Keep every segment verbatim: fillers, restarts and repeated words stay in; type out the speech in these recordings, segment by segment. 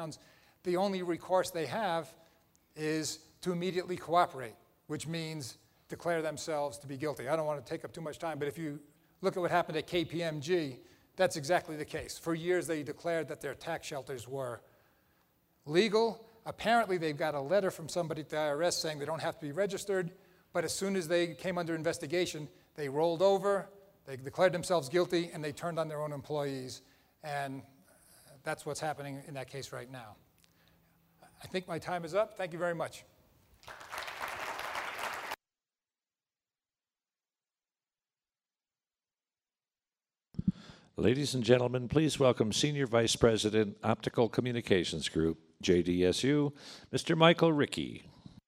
grounds, the only recourse they have is to immediately cooperate, which means declare themselves to be guilty. I don't want to take up too much time, but if you look at what happened at K P M G, that's exactly the case. For years, they declared that their tax shelters were legal. Apparently, they've got a letter from somebody at the I R S saying they don't have to be registered, but as soon as they came under investigation, they rolled over, they declared themselves guilty, and they turned on their own employees, and that's what's happening in that case right now. I think my time is up. Thank you very much. Ladies and gentlemen, please welcome Senior Vice President, Optical Communications Group, J D S U, Mister Michael Rickey.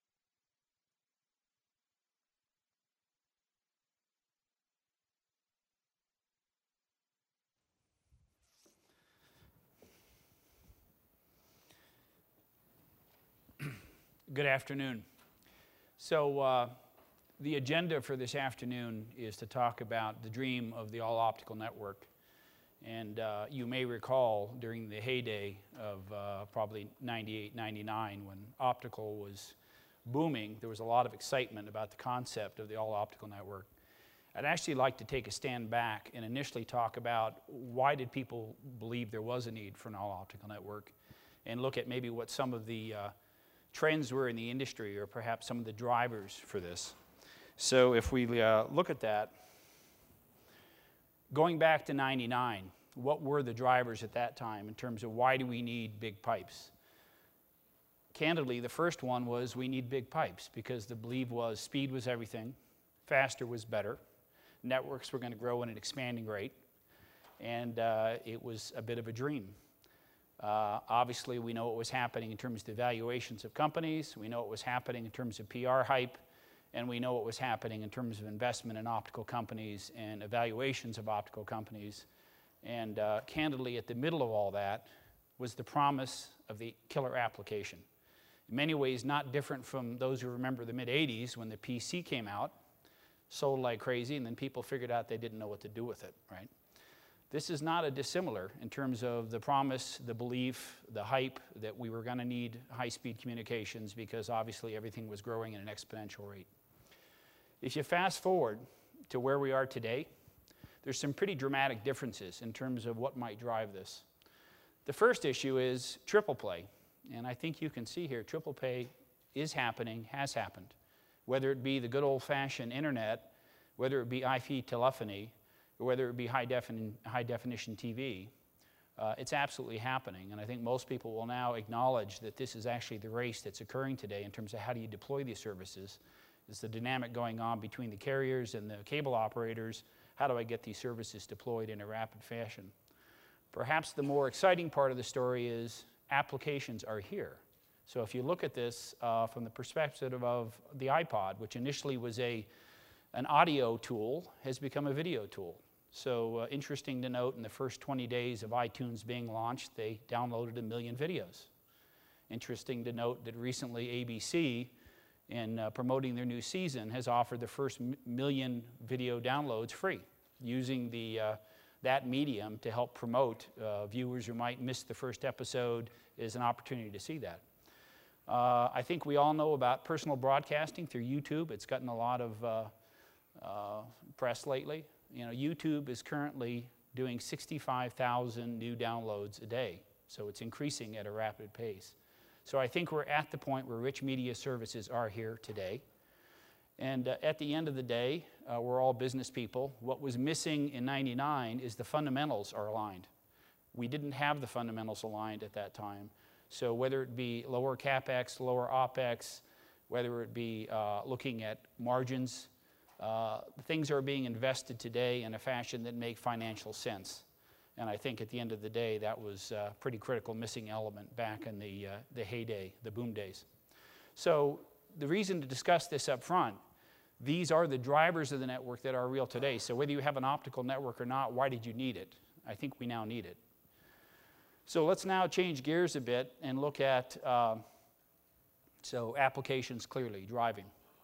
Good afternoon. So uh, the agenda for this afternoon is to talk about the dream of the all-optical network. And uh, you may recall during the heyday of uh, probably ninety-eight, ninety-nine, when optical was booming, there was a lot of excitement about the concept of the all-optical network. I'd actually like to take a stand back and initially talk about why did people believe there was a need for an all-optical network, and look at maybe what some of the uh, trends were in the industry, or perhaps some of the drivers for this. So if we uh, look at that, going back to ninety-nine, what were the drivers at that time in terms of why do we need big pipes? Candidly, the first one was we need big pipes because the belief was speed was everything, faster was better, networks were going to grow at an expanding rate, and uh, it was a bit of a dream. Uh, obviously, we know what was happening in terms of the valuations of companies, we know what was happening in terms of P R hype, and we know what was happening in terms of investment in optical companies and evaluations of optical companies. And uh, candidly, at the middle of all that was the promise of the killer application. In many ways, not different from those who remember the mid eighties when the P C came out, sold like crazy, and then people figured out they didn't know what to do with it, right? This is not a dissimilar in terms of the promise, the belief, the hype that we were going to need high-speed communications because obviously everything was growing at an exponential rate. If you fast forward to where we are today, there's some pretty dramatic differences in terms of what might drive this. The first issue is triple play, and I think you can see here triple play is happening, has happened. Whether it be the good old-fashioned internet, whether it be I P telephony, or whether it be high, defin high definition T V, uh, it's absolutely happening. And I think most people will now acknowledge that this is actually the race that's occurring today in terms of how do you deploy these services. It's the dynamic going on between the carriers and the cable operators. How do I get these services deployed in a rapid fashion? Perhaps the more exciting part of the story is applications are here. So if you look at this uh, from the perspective of the iPod, which initially was a, an audio tool, has become a video tool. So uh, interesting to note, in the first twenty days of iTunes being launched, they downloaded a million videos. Interesting to note that recently A B C, in uh, promoting their new season, has offered the first m million video downloads free, using the, uh, that medium to help promote uh, viewers who might miss the first episode as an opportunity to see that. Uh, I think we all know about personal broadcasting through YouTube. It's gotten a lot of uh, uh, press lately. You know, YouTube is currently doing sixty-five thousand new downloads a day, so it's increasing at a rapid pace. So I think we're at the point where rich media services are here today. And uh, at the end of the day, uh, we're all business people. What was missing in ninety-nine is the fundamentals are aligned. We didn't have the fundamentals aligned at that time. So whether it be lower CapEx, lower OpEx, whether it be uh, looking at margins, uh, things are being invested today in a fashion that make financial sense. And I think at the end of the day, that was a pretty critical missing element back in the, uh, the heyday, the boom days. So the reason to discuss this up front, these are the drivers of the network that are real today. So whether you have an optical network or not, why did you need it? I think we now need it. So let's now change gears a bit and look at, uh, so applications clearly, driving.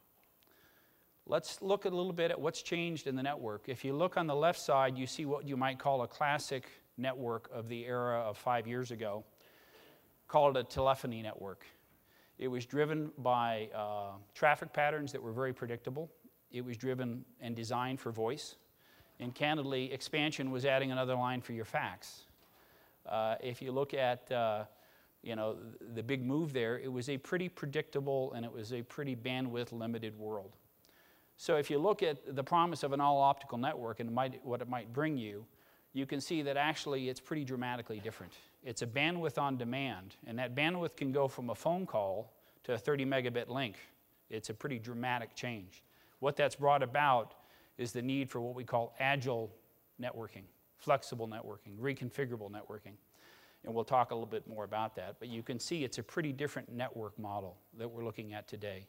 Let's look a little bit at what's changed in the network. If you look on the left side, you see what you might call a classic network of the era of five years ago. call it a telephony network. It was driven by uh, traffic patterns that were very predictable. It was driven and designed for voice. And candidly, expansion was adding another line for your fax. Uh, if you look at uh, you know, the big move there, it was a pretty predictable and it was a pretty bandwidth limited world. So if you look at the promise of an all-optical network and might, what it might bring you, you can see that actually it's pretty dramatically different. It's a bandwidth on demand, and that bandwidth can go from a phone call to a thirty megabit link. It's a pretty dramatic change. What that's brought about is the need for what we call agile networking, flexible networking, reconfigurable networking. And we'll talk a little bit more about that. But you can see it's a pretty different network model that we're looking at today.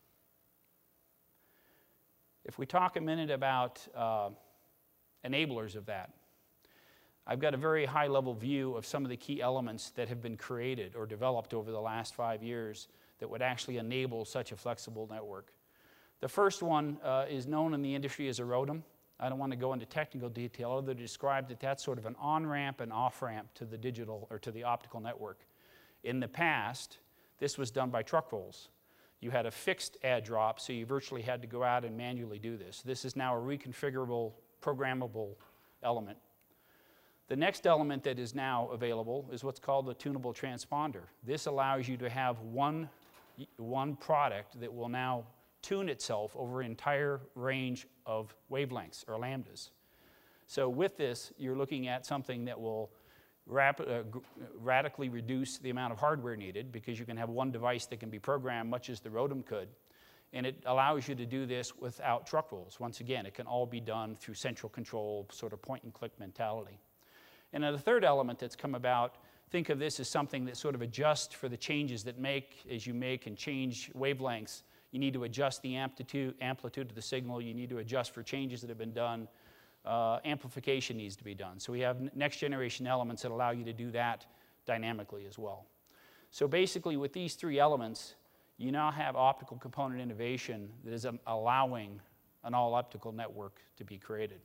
If we talk a minute about uh, enablers of that, I've got a very high-level view of some of the key elements that have been created or developed over the last five years that would actually enable such a flexible network. The first one uh, is known in the industry as a ROADM. I don't want to go into technical detail, other than to describe that that's sort of an on-ramp and off-ramp to the digital or to the optical network. In the past, this was done by truck rolls. You had a fixed add drop, so you virtually had to go out and manually do this. This is now a reconfigurable, programmable element. The next element that is now available is what's called the tunable transponder. This allows you to have one, one product that will now tune itself over an entire range of wavelengths or lambdas. So with this, you're looking at something that will rap uh, radically reduce the amount of hardware needed, because you can have one device that can be programmed much as the ROADM could. And it allows you to do this without truck rolls. Once again, it can all be done through central control, sort of point and click mentality. And then the third element that's come about, think of this as something that sort of adjusts for the changes that make, as you make and change wavelengths. You need to adjust the amplitude, amplitude of the signal. You need to adjust for changes that have been done. Uh, amplification needs to be done. So we have next generation elements that allow you to do that dynamically as well. So basically with these three elements, you now have optical component innovation that is um, allowing an all-optical network to be created.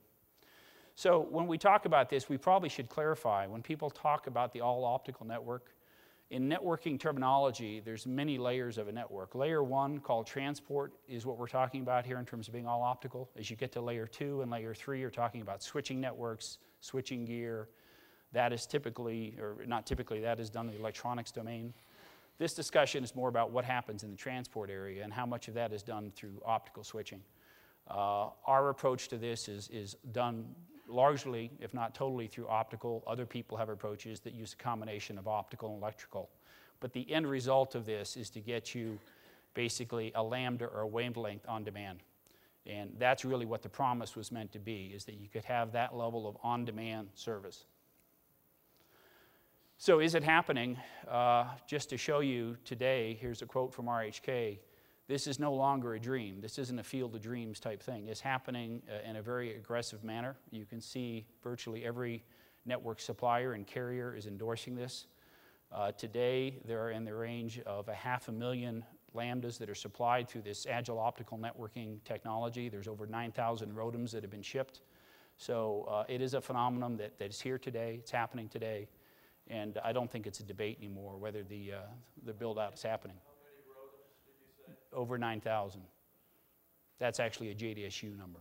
So when we talk about this, we probably should clarify, when people talk about the all-optical network, in networking terminology, there's many layers of a network. Layer one, called transport, is what we're talking about here in terms of being all optical. As you get to layer two and layer three, you're talking about switching networks, switching gear. That is typically, or not typically, that is done in the electronics domain. This discussion is more about what happens in the transport area and how much of that is done through optical switching. Uh, our approach to this is, is done largely, if not totally, through optical. Other people have approaches that use a combination of optical and electrical. But the end result of this is to get you basically a lambda or a wavelength on demand. And that's really what the promise was meant to be, is that you could have that level of on-demand service. So is it happening? Uh, just to show you today, here's a quote from R H K. This is no longer a dream. This isn't a field of dreams type thing. It's happening uh, in a very aggressive manner. You can see virtually every network supplier and carrier is endorsing this. Uh, today, there are in the range of a half a million lambdas that are supplied through this agile optical networking technology. There's over nine thousand ROADMs that have been shipped. So uh, it is a phenomenon that, that is here today. It's happening today. And I don't think it's a debate anymore whether the, uh, the build-out is happening. Over nine thousand. That's actually a J D S U number.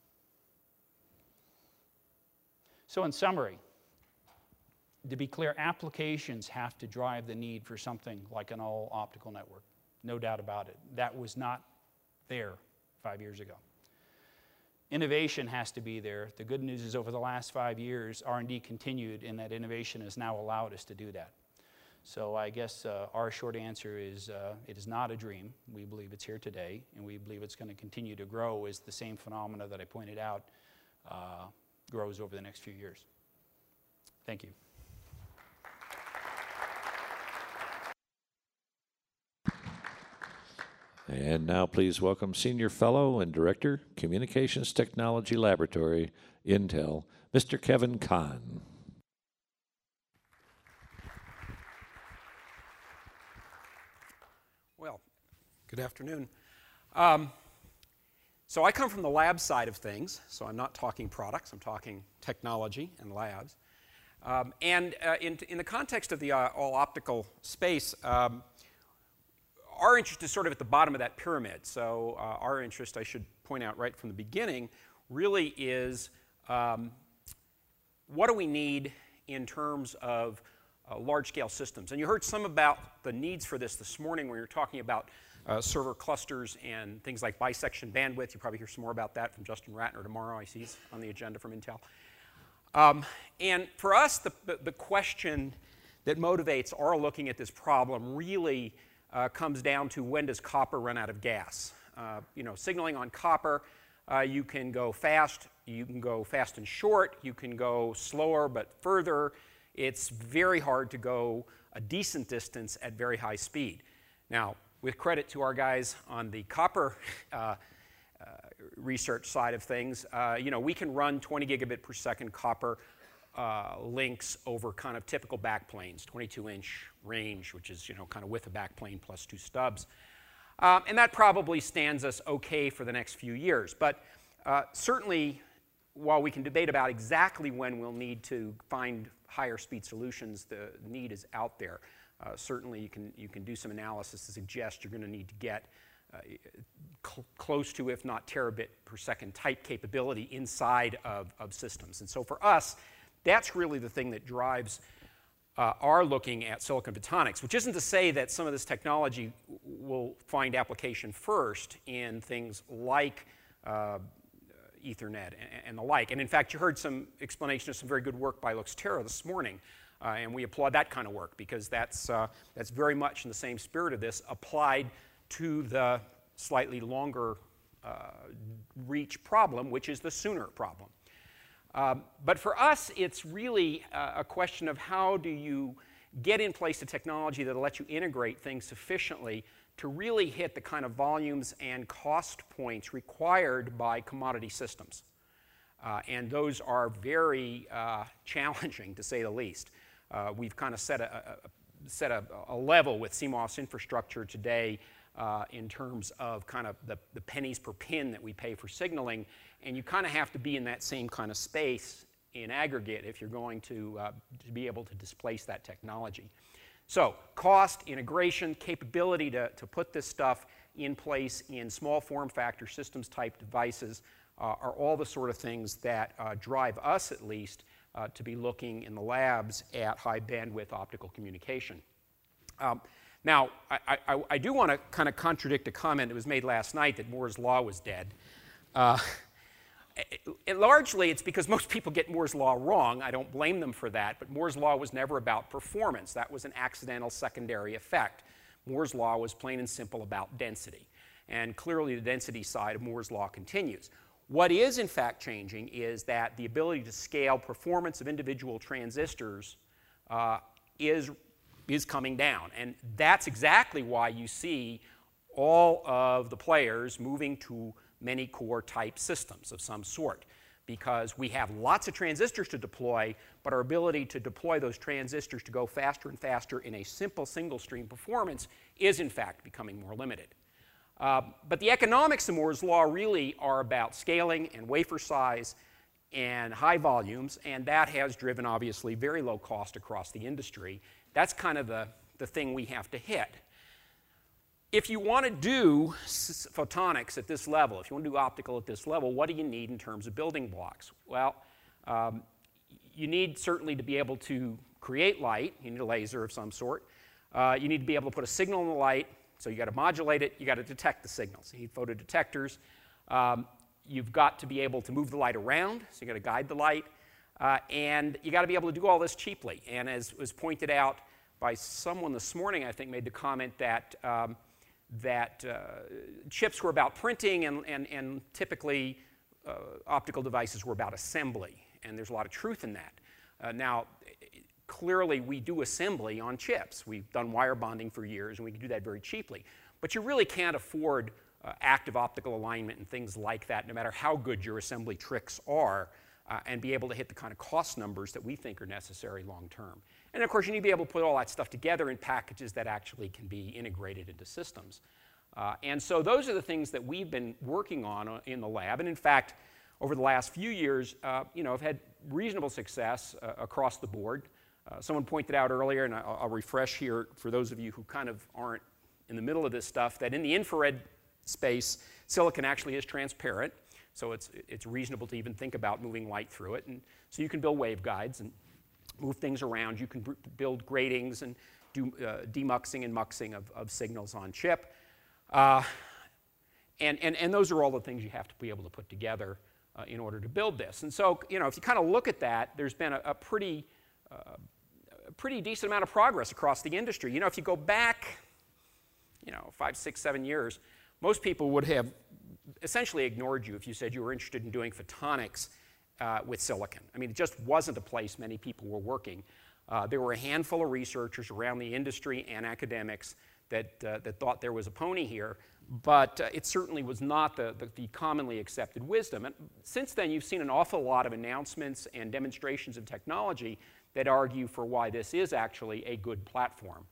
So in summary, to be clear, applications have to drive the need for something like an all-optical network. No doubt about it. That was not there five years ago. Innovation has to be there. The good news is over the last five years, R and D continued, and that innovation has now allowed us to do that. So I guess uh, our short answer is uh, it is not a dream. We believe it's here today, and we believe it's going to continue to grow as the same phenomena that I pointed out uh, grows over the next few years. Thank you. And now please welcome Senior Fellow and Director, Communications Technology Laboratory, Intel, Mister Kevin Kahn. Well, good afternoon. Um, so I come from the lab side of things, so I'm not talking products, I'm talking technology and labs. Um, and uh, in, in the context of the uh, all-optical space, um, our interest is sort of at the bottom of that pyramid. So uh, our interest, I should point out right from the beginning, really is um, what do we need in terms of uh, large-scale systems? And you heard some about the needs for this this morning when we were talking about uh, server clusters and things like bisection bandwidth. You'll probably hear some more about that from Justin Ratner tomorrow. I see he's on the agenda from Intel. Um, and for us, the, the, the question that motivates our looking at this problem really uh, comes down to when does copper run out of gas? Uh, you know, signaling on copper, uh, you can go fast, you can go fast and short, you can go slower but further. It's very hard to go a decent distance at very high speed. Now, with credit to our guys on the copper uh, uh, research side of things, uh, you know, we can run twenty gigabit per second copper uh, links over kind of typical backplanes, twenty-two inch range, which is, you know, kind of with a backplane plus two stubs. Um, and that probably stands us okay for the next few years. But uh, certainly, while we can debate about exactly when we'll need to find higher speed solutions, the need is out there. Uh, certainly, you can, you can do some analysis to suggest you're going to need to get uh, cl close to, if not terabit per second type capability inside of, of systems. And so for us, that's really the thing that drives uh, our looking at silicon photonics, which isn't to say that some of this technology will find application first in things like uh, Ethernet and, and the like. And in fact, you heard some explanation of some very good work by Luxtera this morning. Uh, and we applaud that kind of work because that's, uh, that's very much in the same spirit of this, applied to the slightly longer uh, reach problem, which is the sooner problem. Um, but for us, it's really uh, a question of how do you get in place a technology that will let you integrate things sufficiently to really hit the kind of volumes and cost points required by commodity systems. Uh, and those are very uh, challenging, to say the least. Uh, we've kind of set, a, a, set a, a level with C MOS infrastructure today uh, in terms of kind of the, the pennies per pin that we pay for signaling, and you kind of have to be in that same kind of space in aggregate if you're going to, uh, to be able to displace that technology. So cost, integration, capability to, to put this stuff in place in small form factor systems type devices uh, are all the sort of things that uh, drive us at least Uh, to be looking in the labs at high bandwidth optical communication. Um, now, I, I, I do want to kind of contradict a comment that was made last night that Moore's Law was dead. Uh, it, it, largely, it's because most people get Moore's Law wrong. I don't blame them for that, but Moore's Law was never about performance. That was an accidental secondary effect. Moore's Law was plain and simple about density. And clearly, the density side of Moore's Law continues. What is, in fact, changing is that the ability to scale performance of individual transistors uh, is, is coming down. And that's exactly why you see all of the players moving to many core type systems of some sort, because we have lots of transistors to deploy, but our ability to deploy those transistors to go faster and faster in a simple single stream performance is, in fact, becoming more limited. Uh, but the economics of Moore's Law really are about scaling and wafer size and high volumes, and that has driven, obviously, very low cost across the industry. That's kind of the, the thing we have to hit. If you want to do photonics at this level, if you want to do optical at this level, what do you need in terms of building blocks? Well, um, you need certainly to be able to create light. You need a laser of some sort. Uh, you need to be able to put a signal in the light. So you got to modulate it, you got to detect the signals. You need photodetectors. Um, you've got to be able to move the light around, so you got to guide the light. Uh, and you got to be able to do all this cheaply. And as was pointed out by someone this morning, I think made the comment that, um, that uh, chips were about printing and, and, and typically uh, optical devices were about assembly. And there's a lot of truth in that. Uh, now, clearly, we do assembly on chips. We've done wire bonding for years, and we can do that very cheaply. But you really can't afford uh, active optical alignment and things like that, no matter how good your assembly tricks are, uh, and be able to hit the kind of cost numbers that we think are necessary long term. And of course, you need to be able to put all that stuff together in packages that actually can be integrated into systems. Uh, and so those are the things that we've been working on in the lab. And in fact, over the last few years, uh, you know, have had reasonable success uh, across the board. Uh, someone pointed out earlier, and I'll, I'll refresh here for those of you who kind of aren't in the middle of this stuff, that in the infrared space, silicon actually is transparent, so it's, it's reasonable to even think about moving light through it. And so you can build waveguides and move things around. You can build gratings and do uh, demuxing and muxing of, of signals on chip. Uh, and, and, and those are all the things you have to be able to put together uh, in order to build this. And so, you know, if you kind of look at that, there's been a, a pretty uh, a pretty decent amount of progress across the industry. You know, if you go back, you know, five, six, seven years, most people would have essentially ignored you if you said you were interested in doing photonics uh, with silicon. I mean, it just wasn't a place many people were working. Uh, there were a handful of researchers around the industry and academics that, uh, that thought there was a pony here, but uh, it certainly was not the, the, the commonly accepted wisdom. And since then, you've seen an awful lot of announcements and demonstrations of technology that argue for why this is actually a good platform.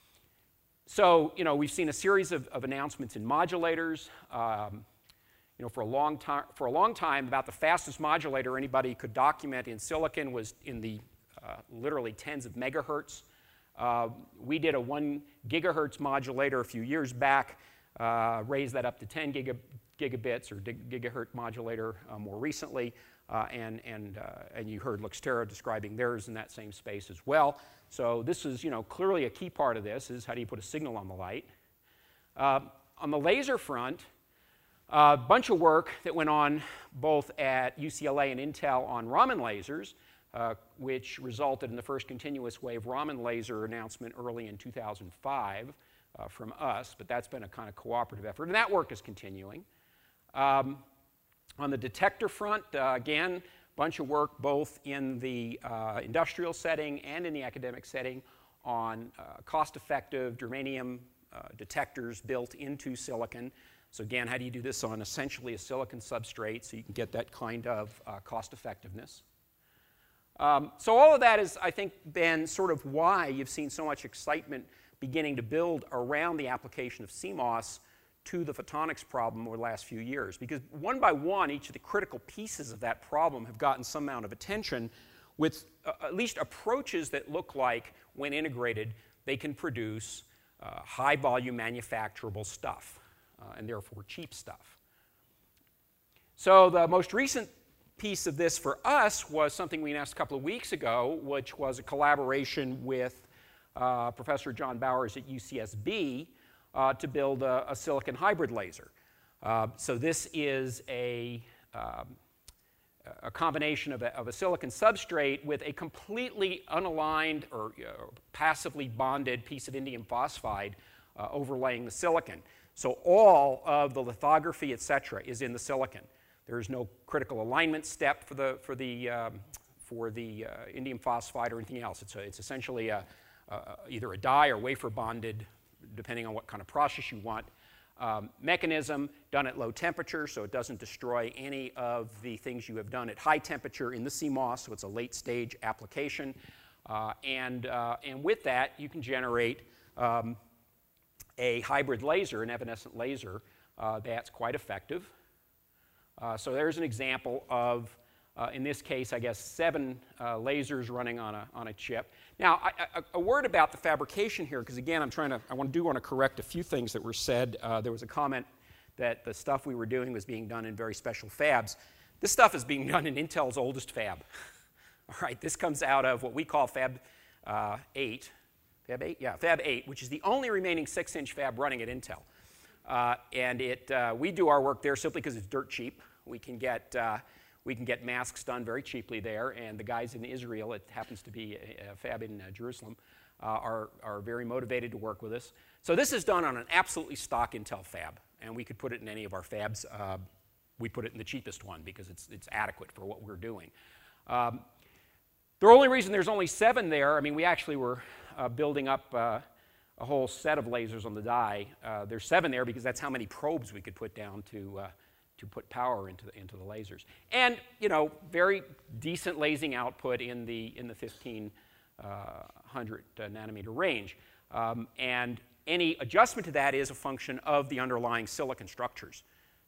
So, you know, we've seen a series of, of announcements in modulators. Um, you know, for a long time, for a long time, about the fastest modulator anybody could document in silicon was in the uh, literally tens of megahertz. Uh, we did a one gigahertz modulator a few years back, uh, raised that up to ten giga, gigabits or gigahertz modulator uh, more recently. Uh, and, and, uh, and you heard Luxtera describing theirs in that same space as well. So this is, you know, clearly a key part of this is how do you put a signal on the light. Uh, on the laser front, a uh, bunch of work that went on both at U C L A and Intel on Raman lasers, uh, which resulted in the first continuous wave Raman laser announcement early in two thousand five uh, from us, but that's been a kind of cooperative effort, and that work is continuing. Um, On the detector front, uh, again, a bunch of work both in the uh, industrial setting and in the academic setting on uh, cost-effective germanium uh, detectors built into silicon. So again, how do you do this on essentially a silicon substrate so you can get that kind of uh, cost-effectiveness? Um, so all of that has, I think, been sort of why you've seen so much excitement beginning to build around the application of C MOS to the photonics problem over the last few years. Because one by one, each of the critical pieces of that problem have gotten some amount of attention with uh, at least approaches that look like, when integrated, they can produce uh, high-volume manufacturable stuff, uh, and therefore cheap stuff. So the most recent piece of this for us was something we announced a couple of weeks ago, which was a collaboration with uh, Professor John Bowers at U C S B, Uh, to build a, a silicon hybrid laser. Uh, so this is a, um, a combination of a, of a silicon substrate with a completely unaligned or uh, passively bonded piece of indium phosphide uh, overlaying the silicon. So all of the lithography, et cetera, is in the silicon. There is no critical alignment step for the, for the, um, for the uh, indium phosphide or anything else. It's, a, it's essentially a, a, either a die or wafer bonded, depending on what kind of process you want, um, mechanism done at low temperature, so it doesn't destroy any of the things you have done at high temperature in the C MOS, so it's a late stage application. Uh, and, uh, and with that, you can generate um, a hybrid laser, an evanescent laser, uh, that's quite effective. Uh, so there's an example of, uh, in this case, I guess, seven uh, lasers running on a, on a chip. Now, I, I, a word about the fabrication here, because again, I'm trying to, I want, do want to correct a few things that were said. Uh, there was a comment that the stuff we were doing was being done in very special fabs. This stuff is being done in Intel's oldest fab. All right, this comes out of what we call Fab uh, eight. Fab eight? Yeah, Fab eight, which is the only remaining six inch fab running at Intel. Uh, and it, uh, we do our work there simply because it's dirt cheap. We can get uh, We can get masks done very cheaply there, and the guys in Israel, it happens to be a, a fab in uh, Jerusalem, uh, are, are very motivated to work with us. So this is done on an absolutely stock Intel fab, and we could put it in any of our fabs. Uh, we put it in the cheapest one because it's, it's adequate for what we're doing. Um, the only reason there's only seven there, I mean, we actually were uh, building up uh, a whole set of lasers on the die. Uh, there's seven there because that's how many probes we could put down to uh, to put power into the, into the lasers. And, you know, very decent lasing output in the, in the fifteen hundred uh, nanometer range. Um, and any adjustment to that is a function of the underlying silicon structures.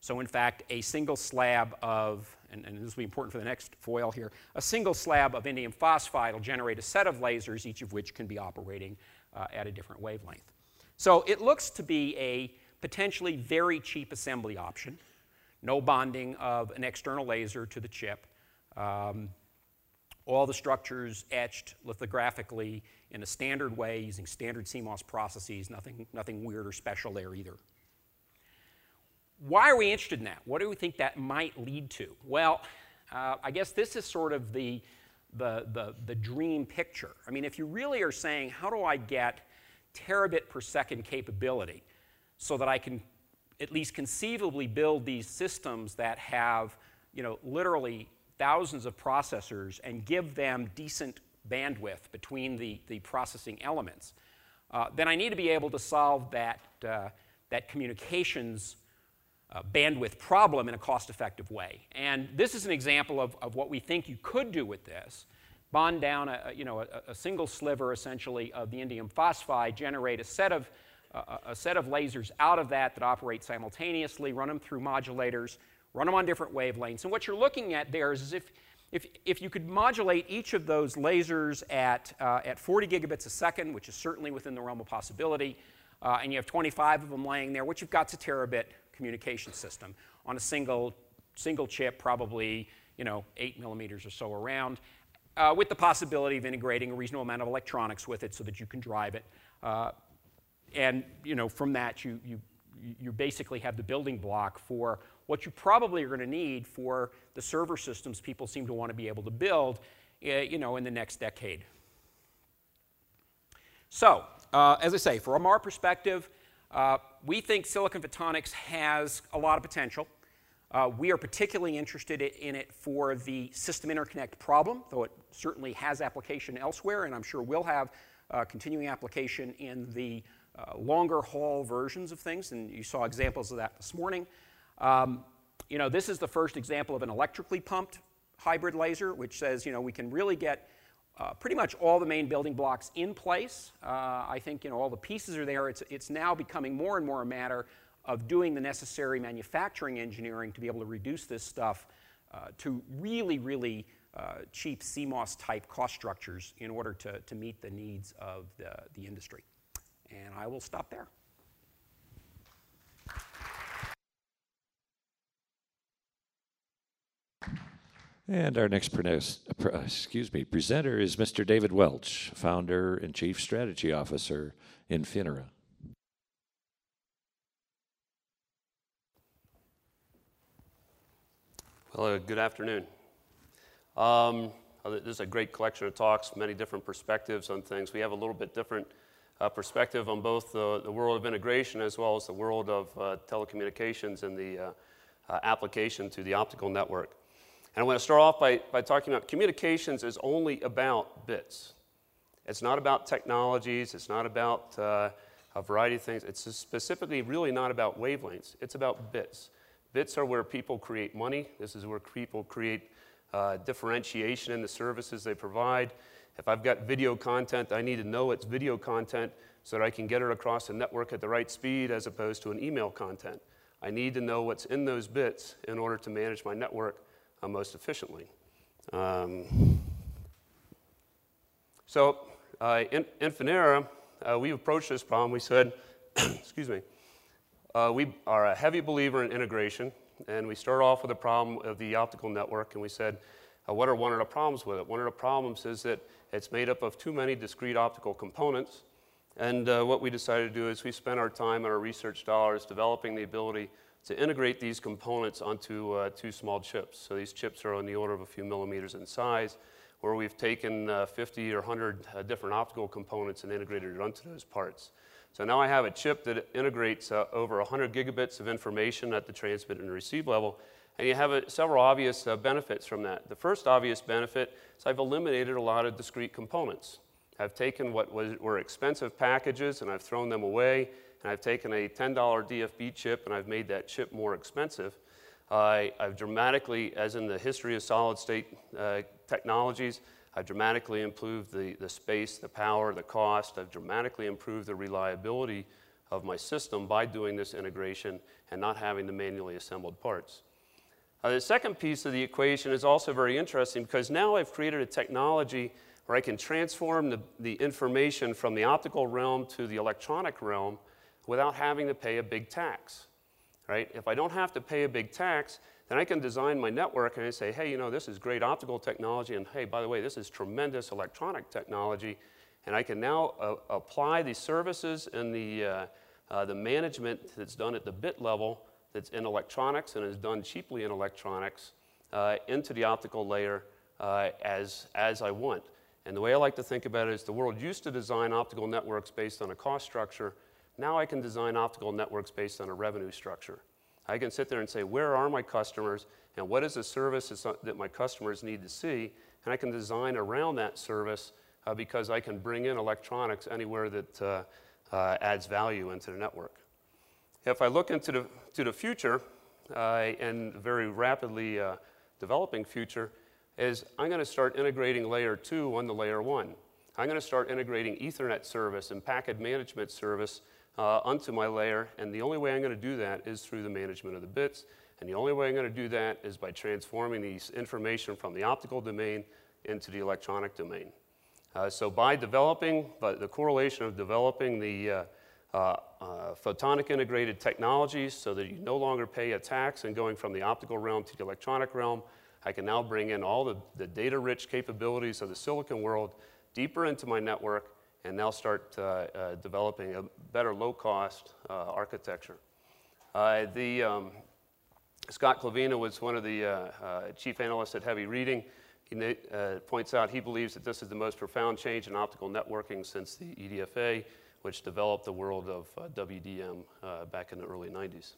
So in fact, a single slab of, and, and this will be important for the next foil here, a single slab of indium phosphide will generate a set of lasers, each of which can be operating uh, at a different wavelength. So it looks to be a potentially very cheap assembly option. No bonding of an external laser to the chip. Um, all the structures etched lithographically in a standard way using standard C MOS processes, nothing, nothing weird or special there either. Why are we interested in that? What do we think that might lead to? Well, uh, I guess this is sort of the, the, the, the dream picture. I mean, if you really are saying, how do I get terabit per second capability so that I can at least conceivably build these systems that have, you know, literally thousands of processors and give them decent bandwidth between the, the processing elements, uh, then I need to be able to solve that, uh, that communications Uh, bandwidth problem in a cost-effective way. And this is an example of, of what we think you could do with this. Bond down a, you know, a, a single sliver, essentially, of the indium phosphide, generate a set, of, uh, a set of lasers out of that that operate simultaneously, run them through modulators, run them on different wavelengths. And what you're looking at there is if, if, if you could modulate each of those lasers at, uh, at forty gigabits a second, which is certainly within the realm of possibility, uh, and you have twenty-five of them laying there, what you've got is a terabit communication system on a single, single chip, probably, you know, eight millimeters or so around, uh, with the possibility of integrating a reasonable amount of electronics with it so that you can drive it. Uh, and, you know, from that, you, you, you basically have the building block for what you probably are going to need for the server systems people seem to want to be able to build, uh, you know, in the next decade. So, uh, as I say, from our perspective, Uh, we think silicon photonics has a lot of potential. Uh, we are particularly interested in it for the system interconnect problem, though it certainly has application elsewhere, and I'm sure will have uh, continuing application in the uh, longer haul versions of things, and you saw examples of that this morning. Um, you know, this is the first example of an electrically pumped hybrid laser, which says, you know, we can really get Uh, pretty much all the main building blocks in place. Uh, I think, you know, all the pieces are there. It's, it's now becoming more and more a matter of doing the necessary manufacturing engineering to be able to reduce this stuff uh, to really, really uh, cheap C MOS type cost structures in order to, to meet the needs of the, the industry. And I will stop there. And our next excuse me, presenter is Mister David Welch, founder and chief strategy officer in Infinera. Well, uh, good afternoon. Um, this is a great collection of talks, many different perspectives on things. We have a little bit different uh, perspective on both the, the world of integration as well as the world of uh, telecommunications and the uh, uh, application to the optical network. And I want to start off by, by talking about communications is only about bits. It's not about technologies. It's not about uh, a variety of things. It's specifically really not about wavelengths. It's about bits. Bits are where people create money. This is where people create uh, differentiation in the services they provide. If I've got video content, I need to know it's video content so that I can get it across the network at the right speed as opposed to an email content. I need to know what's in those bits in order to manage my network Uh, most efficiently. Um, so uh, in Infinera, uh, we approached this problem. We said, excuse me, uh, we are a heavy believer in integration, and we start off with the problem of the optical network, and we said, uh, what are one of the problems with it? One of the problems is that it's made up of too many discrete optical components, and uh, what we decided to do is we spent our time and our research dollars developing the ability to integrate these components onto uh, two small chips. So these chips are on the order of a few millimeters in size, where we've taken uh, fifty or one hundred uh, different optical components and integrated it onto those parts. So now I have a chip that integrates uh, over one hundred gigabits of information at the transmit and receive level, and you have a, several obvious uh, benefits from that. The first obvious benefit is I've eliminated a lot of discrete components. I've taken what was, were expensive packages and I've thrown them away, and I've taken a ten dollar D F B chip and I've made that chip more expensive. Uh, I've dramatically, as in the history of solid state uh, technologies, I've dramatically improved the, the space, the power, the cost. I've dramatically improved the reliability of my system by doing this integration and not having the manually assembled parts. Uh, the second piece of the equation is also very interesting because now I've created a technology where I can transform the, the information from the optical realm to the electronic realm without having to pay a big tax, right? If I don't have to pay a big tax, then I can design my network and I say, hey, you know, this is great optical technology, and hey, by the way, this is tremendous electronic technology, and I can now uh, apply the services and the, uh, uh, the management that's done at the bit level that's in electronics and is done cheaply in electronics uh, into the optical layer uh, as, as I want. And the way I like to think about it is the world used to design optical networks based on a cost structure. Now I can design optical networks based on a revenue structure. I can sit there and say, where are my customers, and what is the service that my customers need to see? And I can design around that service uh, because I can bring in electronics anywhere that uh, uh, adds value into the network. If I look into the, to the future, uh, and very rapidly uh, developing future, is I'm going to start integrating layer two onto layer one. I'm going to start integrating Ethernet service and packet management service uh, onto my layer, and the only way I'm going to do that is through the management of the bits, and the only way I'm going to do that is by transforming these information from the optical domain into the electronic domain. Uh, so by developing, by the correlation of developing the uh, uh, uh, photonic integrated technologies so that you no longer pay a tax and going from the optical realm to the electronic realm, I can now bring in all the, the data-rich capabilities of the silicon world deeper into my network and now start uh, uh, developing a better low-cost uh, architecture. Uh, the, um, Scott Clavina was one of the uh, uh, chief analysts at Heavy Reading. He uh, points out he believes that this is the most profound change in optical networking since the E D F A, which developed the world of uh, W D M uh, back in the early nineties.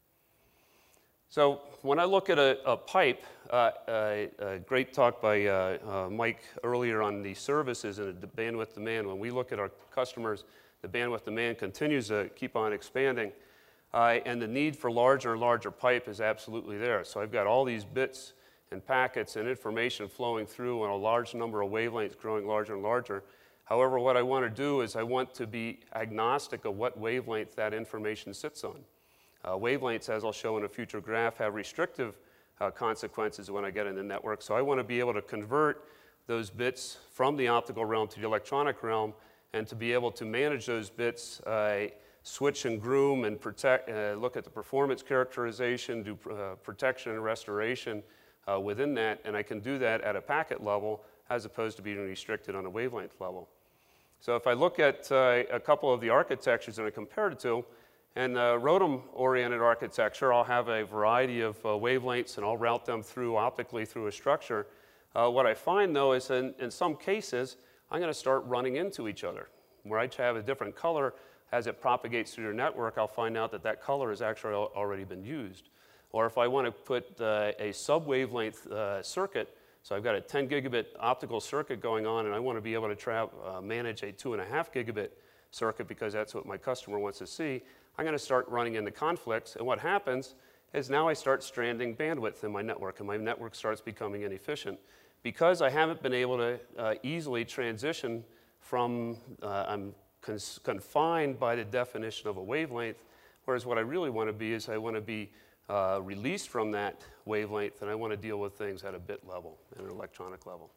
So when I look at a, a pipe, uh, a, a great talk by uh, uh, Mike earlier on the services and the bandwidth demand. When we look at our customers, the bandwidth demand continues to keep on expanding, uh, and the need for larger and larger pipe is absolutely there. So I've got all these bits and packets and information flowing through on a large number of wavelengths growing larger and larger. However, what I want to do is I want to be agnostic of what wavelength that information sits on. Uh, wavelengths, as I'll show in a future graph, have restrictive uh, consequences when I get in the network. So I want to be able to convert those bits from the optical realm to the electronic realm and to be able to manage those bits, uh, switch and groom and protect, uh, look at the performance characterization, do uh, protection and restoration uh, within that. And I can do that at a packet level as opposed to being restricted on a wavelength level. So if I look at uh, a couple of the architectures that I compared it to, in uh, ROADM-oriented architecture, I'll have a variety of uh, wavelengths and I'll route them through optically through a structure. Uh, what I find though is in, in some cases, I'm going to start running into each other. Where I have a different color, as it propagates through your network, I'll find out that that color has actually al already been used. Or if I want to put uh, a sub-wavelength uh, circuit, so I've got a ten gigabit optical circuit going on and I want to be able to tra uh, manage a two and a half gigabit circuit because that's what my customer wants to see, I'm going to start running into conflicts, and what happens is now I start stranding bandwidth in my network, and my network starts becoming inefficient because I haven't been able to uh, easily transition from, uh, I'm confined by the definition of a wavelength, whereas what I really want to be is I want to be uh, released from that wavelength, and I want to deal with things at a bit level, at an electronic level.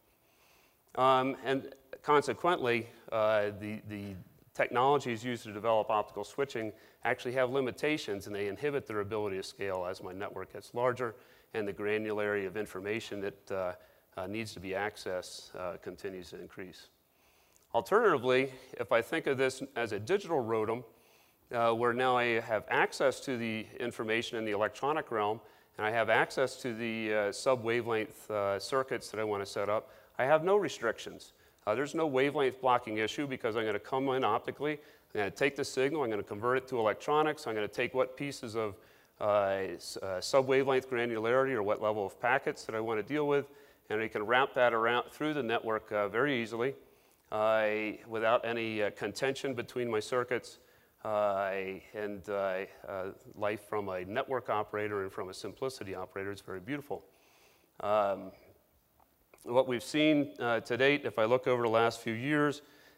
Um, and consequently, uh, the, the technologies used to develop optical switching actually have limitations, and they inhibit their ability to scale as my network gets larger and the granularity of information that uh, uh, needs to be accessed uh, continues to increase. Alternatively, if I think of this as a digital ROADM, uh, where now I have access to the information in the electronic realm, and I have access to the uh, sub-wavelength uh, circuits that I want to set up, I have no restrictions. Uh, there's no wavelength blocking issue because I'm going to come in optically, I'm going to take the signal, I'm going to convert it to electronics, I'm going to take what pieces of uh, uh, sub-wavelength granularity or what level of packets that I want to deal with, and I can route that around through the network uh, very easily uh, without any uh, contention between my circuits uh, and uh, uh, life from a network operator and from a simplicity operator is very beautiful. Um, What we've seen uh, to date, if I look over the last few years,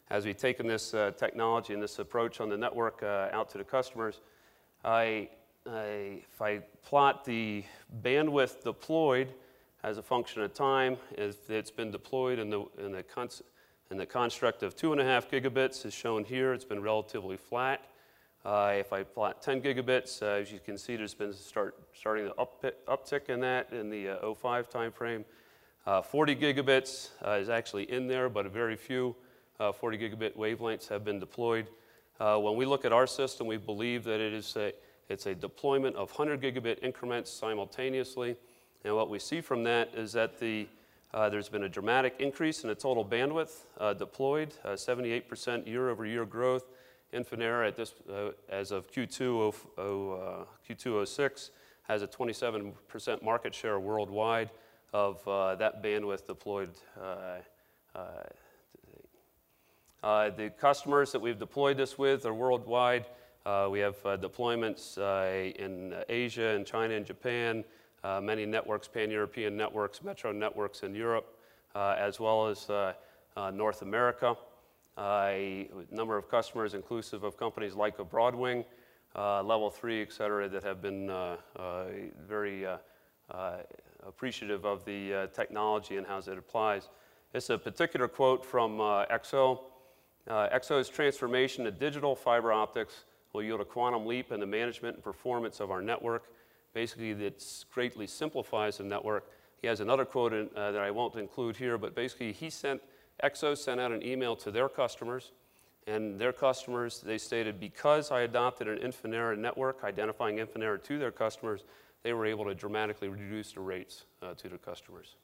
as we've taken this uh, technology and this approach on the network uh, out to the customers, I, I, if I plot the bandwidth deployed as a function of time, if it's been deployed in the, in the, cons in the construct of two and a half gigabits is shown here, it's been relatively flat. Uh, if I plot ten gigabits, uh, as you can see, there's been start, starting to up, uptick in that in the uh, oh five timeframe. Uh, forty gigabits uh, is actually in there, but a very few uh, forty gigabit wavelengths have been deployed. Uh, when we look at our system, we believe that it is a, it's a deployment of one hundred gigabit increments simultaneously. And what we see from that is that the, uh, there's been a dramatic increase in the total bandwidth uh, deployed, uh, seventy-eight percent year over year growth. Infinera at this, uh, as of Q two oh six, has a twenty-seven percent market share worldwide of uh, that bandwidth deployed. Uh, uh, uh, the customers that we've deployed this with are worldwide. Uh, we have uh, deployments uh, in Asia and China and Japan, uh, many networks, pan-European networks, metro networks in Europe, uh, as well as uh, uh, North America. Uh, a number of customers, inclusive of companies like a Broadwing, uh, Level three, et cetera, that have been uh, uh, very uh, uh, appreciative of the uh, technology and how it applies. It's a particular quote from uh, X O. Uh, X O's transformation to digital fiber optics will yield a quantum leap in the management and performance of our network. Basically, it greatly simplifies the network. He has another quote in, uh, that I won't include here, but basically he sent X O sent out an email to their customers, and their customers, they stated, because I adopted an Infinera network, identifying Infinera to their customers, they were able to dramatically reduce the rates uh, to their customers.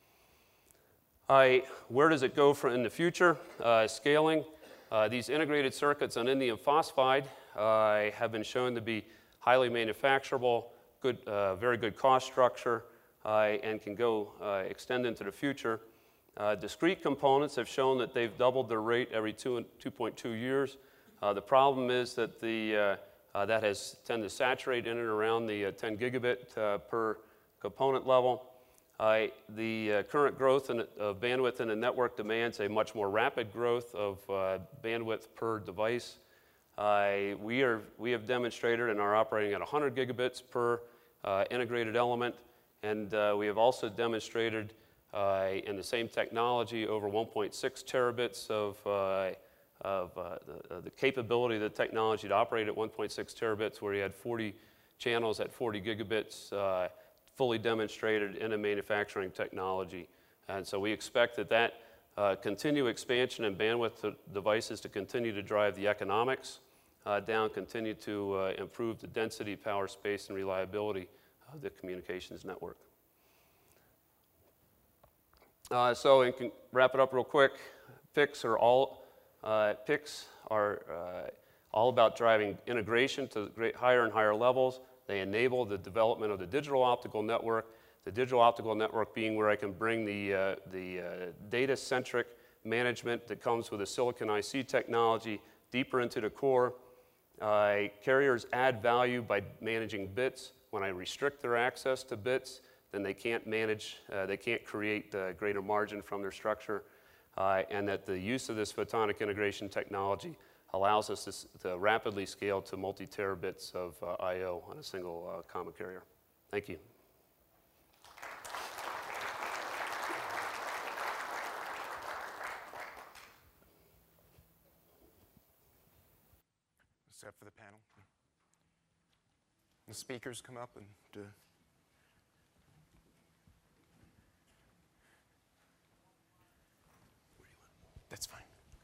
I, where does it go for in the future? Uh, scaling. Uh, these integrated circuits on indium phosphide uh, have been shown to be highly manufacturable, good, uh, very good cost structure, uh, and can go uh, extend into the future. Uh, discrete components have shown that they've doubled their rate every two point two years. Uh, the problem is that the, uh, uh, that has tended to saturate in and around the uh, ten gigabit uh, per component level. Uh, the uh, current growth in, of bandwidth in the network demands a much more rapid growth of uh, bandwidth per device. Uh, we, are, we have demonstrated and are operating at one hundred gigabits per uh, integrated element, and uh, we have also demonstrated Uh, in the same technology, over one point six terabits of, uh, of uh, the, uh, the capability of the technology to operate at one point six terabits, where you had forty channels at forty gigabits, uh, fully demonstrated in a manufacturing technology. And so we expect that that uh, continued expansion in bandwidth to devices to continue to drive the economics uh, down, continue to uh, improve the density, power, space, and reliability of the communications network. Uh, so, we can wrap it up real quick. P I Cs are all uh, P I Cs are uh, all about driving integration to great higher and higher levels. They enable the development of the digital optical network. The digital optical network being where I can bring the uh, the uh, data-centric management that comes with the silicon I C technology deeper into the core. Uh, carriers add value by managing bits. When I restrict their access to bits, then they can't manage, uh, they can't create uh, greater margin from their structure, uh, and that the use of this photonic integration technology allows us to, to rapidly scale to multi-terabits of uh, I O on a single uh, common carrier. Thank you. Set for the panel. The speakers come up and do. That's fine.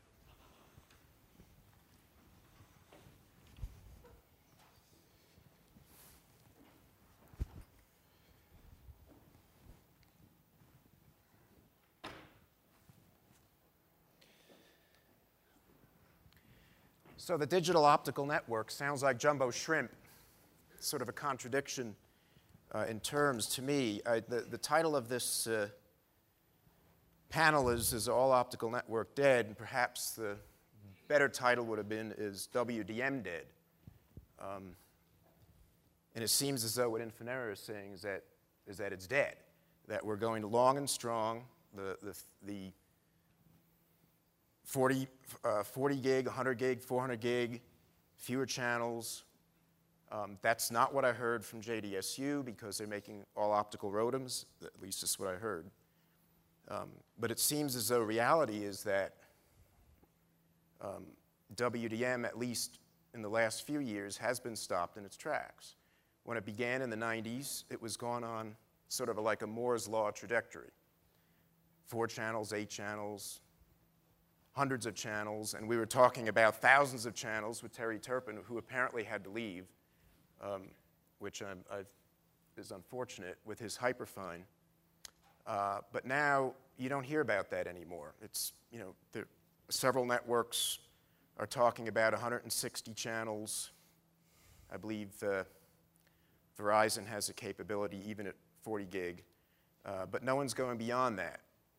So the digital optical network sounds like jumbo shrimp, sort of a contradiction uh, in terms to me. I, the, the title of this uh, panel is, is All Optical Network Dead, and perhaps the better title would have been Is W D M Dead? Um, and it seems as though what Infinera is saying is that, is that it's dead, that we're going long and strong. The, the, the forty, uh, forty gig, one hundred gig, four hundred gig, fewer channels. Um, that's not what I heard from J D S U because they're making all optical ROADMs, at least that's what I heard. Um, but it seems as though reality is that um, W D M, at least in the last few years, has been stopped in its tracks. When it began in the nineties, it was going on sort of like a Moore's Law trajectory. Four channels, eight channels, hundreds of channels, and we were talking about thousands of channels with Terry Turpin, who apparently had to leave, um, which I'm, I've, is unfortunate with his hyperfine. Uh, but now you don't hear about that anymore. It's, you know, there, several networks are talking about one hundred sixty channels. I believe uh, Verizon has a capability even at forty gig, uh, but no one's going beyond that.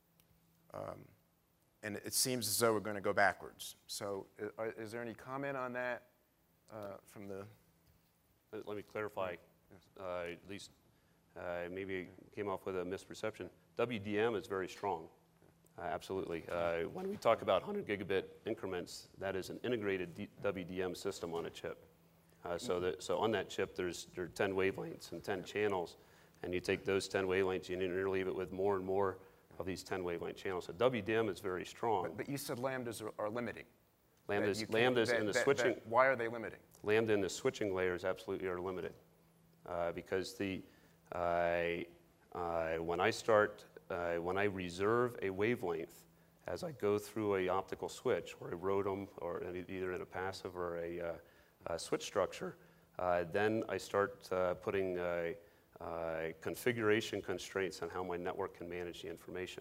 Um, and it seems as though we're going to go backwards. So uh, is there any comment on that uh, from the? Let me clarify, uh, at least uh, maybe it came off with a misperception. W D M is very strong, uh, absolutely. Uh, when we talk about one hundred gigabit increments, that is an integrated D W D M system on a chip. Uh, so, that, so on that chip, there's there are ten wavelengths and ten channels, and you take those ten wavelengths and you interleave it with more and more of these ten wavelength channels. So W D M is very strong. But, but you said lambdas are, are limiting. Lambdas, you can't- lambdas that- in the that- switching. that- why are they limiting? Lambda in the switching layers absolutely are limited uh, because the uh, uh, when I start uh, when I reserve a wavelength as I go through a optical switch or a ROADM or any, either in a passive or a, uh, a switch structure, uh, then I start uh, putting uh, uh, configuration constraints on how my network can manage the information.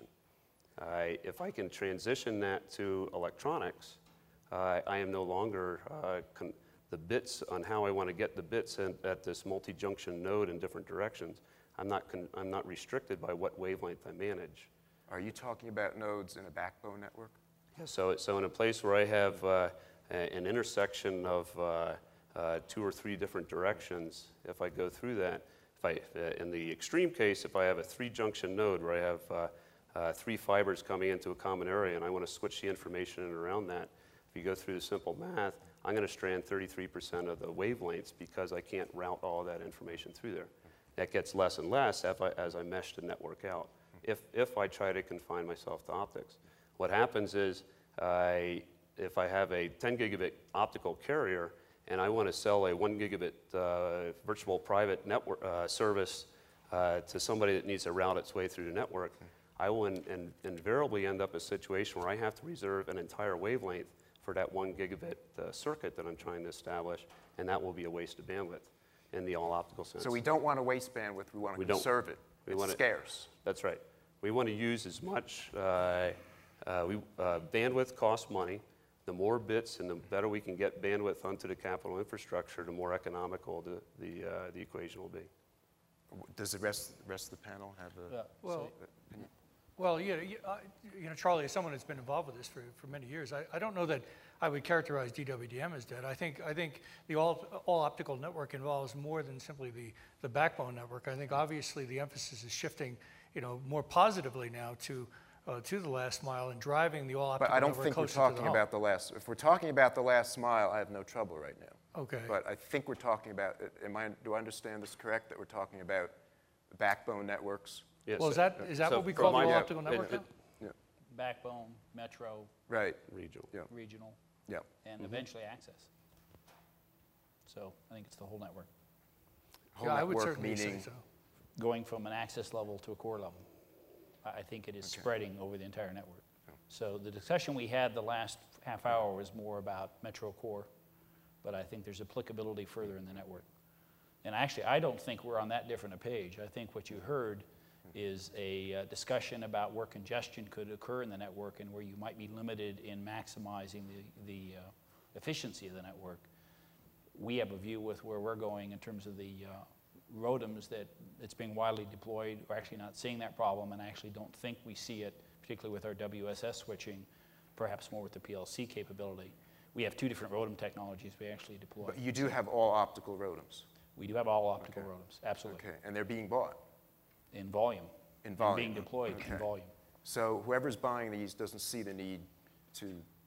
Uh, if I can transition that to electronics, uh, I am no longer uh, con the bits on how I want to get the bits in, at this multi-junction node in different directions. I'm not, con I'm not restricted by what wavelength I manage. Are you talking about nodes in a backbone network? Yeah, so, so in a place where I have uh, a, an intersection of uh, uh, two or three different directions, if I go through that, if I, uh, in the extreme case, if I have a three-junction node where I have uh, uh, three fibers coming into a common area and I want to switch the information in and around that, if you go through the simple math, I'm going to strand thirty-three percent of the wavelengths because I can't route all of that information through there. That gets less and less as I, as I mesh the network out, if, if I try to confine myself to optics. What happens is, uh, if I have a ten gigabit optical carrier and I want to sell a one gigabit uh, virtual private network uh, service uh, to somebody that needs to route its way through the network, I will in, in, invariably end up in a situation where I have to reserve an entire wavelength for that one gigabit uh, circuit that I'm trying to establish, and that will be a waste of bandwidth in the all-optical sense. So we don't want to waste bandwidth, we want to We don't. conserve it. We It's want it- scarce. That's right. We want to use as much, uh, uh, we, uh, bandwidth costs money. The more bits and the better we can get bandwidth onto the capital infrastructure, the more economical the, the, uh, the equation will be. Does the rest, rest of the panel have a? Yeah, well, opinion? well, you know, you, uh, you know, Charlie, as someone that's been involved with this for, for many years, I, I don't know that I would characterize D W D M as dead. I think, I think the all, all optical network involves more than simply the, the backbone network. I think obviously the emphasis is shifting, you know, more positively now to, uh, to the last mile and driving the all optical But I don't network think we're closer to the talking home. about the last, if we're talking about the last mile, I have no trouble right now. Okay. But I think we're talking about, am I, do I understand this correct, that we're talking about backbone networks? Yes, Well, is so- that, is that so what we from call the my- all yeah, optical it- network it- now? Backbone, metro, Right, regional. yeah, regional, yeah. and eventually access. So I think it's the whole network. Whole Yeah, I would network certainly say meaning- so. Going from an access level to a core level. I I think it is spreading over the entire network. So the discussion we had the last half hour was more about metro core, but I think there's applicability further in the network. And actually, I don't think we're on that different a page. I think what you heard is a uh, discussion about where congestion could occur in the network and where you might be limited in maximizing the, the uh, efficiency of the network. We have a view with where we're going in terms of the uh, ROADMs that it's being widely deployed. We're actually not seeing that problem and actually don't think we see it, particularly with our W S S switching, perhaps more with the P L C capability. We have two different ROADM technologies we actually deploy. But you do have all optical ROADMs? We do have all optical Okay. ROADMs, absolutely, Okay, and they're being bought? in volume. In and volume. Being deployed in Okay. volume. So whoever's buying these doesn't see the need to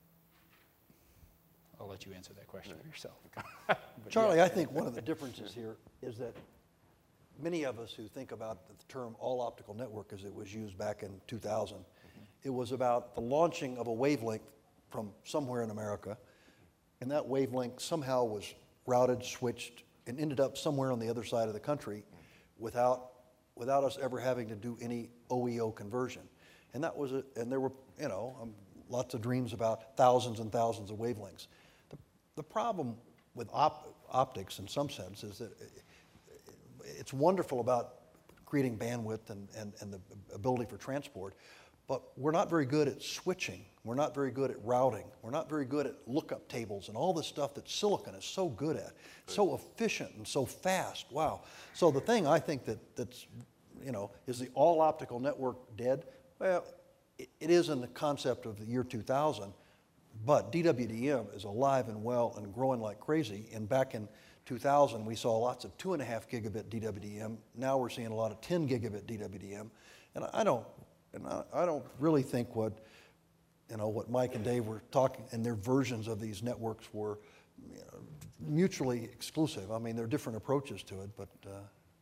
I'll let you answer that question for yourself. But Charlie, yeah. I think one of the differences here is that many of us who think about the term all optical network as it was used back in two thousand, mm-hmm. it was about the launching of a wavelength from somewhere in America, and that wavelength somehow was routed, switched, and ended up somewhere on the other side of the country without, without us ever having to do any O E O conversion. And that was, a, and there were, you know, um, lots of dreams about thousands and thousands of wavelengths. The, the problem with op, optics, in some sense, is that it, it's wonderful about creating bandwidth and, and, and the ability for transport, but we're not very good at switching. We're not very good at routing. We're not very good at lookup tables and all this stuff that silicon is so good at, so efficient and so fast. Wow. So the thing I think that that's, you know, is the all optical network dead? Well, it, it is in the concept of the year two thousand, but D W D M is alive and well and growing like crazy. And back in two thousand, we saw lots of two and a half gigabit D W D M. Now we're seeing a lot of ten gigabit D W D M. And I don't, and I, I don't really think what, you know, what Mike and Dave were talking, and their versions of these networks were, you know, mutually exclusive. I mean, there are different approaches to it, but. Uh,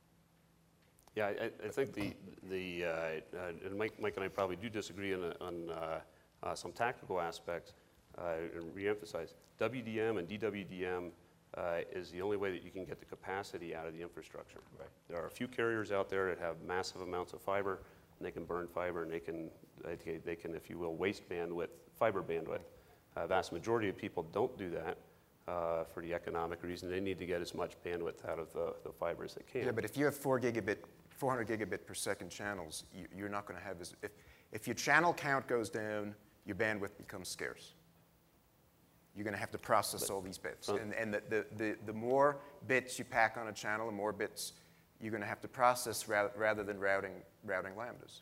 Yeah, I, I think the, the uh, uh, and Mike, Mike and I probably do disagree on, on uh, uh, some tactical aspects, uh, and reemphasize. W D M and D W D M uh, is the only way that you can get the capacity out of the infrastructure. Right. There are a few carriers out there that have massive amounts of fiber, and they can burn fiber, and they can, they can, if you will, waste bandwidth, fiber bandwidth. A vast majority of people don't do that. Uh, for the economic reason, they need to get as much bandwidth out of the, the fiber as they can. Yeah, but if you have four gigabit, four hundred gigabit per second channels, you, you're not going to have as, if, if your channel count goes down, your bandwidth becomes scarce. You're going to have to process but, all these bits. Uh, and and the, the, the, the more bits you pack on a channel, the more bits you're going to have to process ra rather than routing, routing lambdas.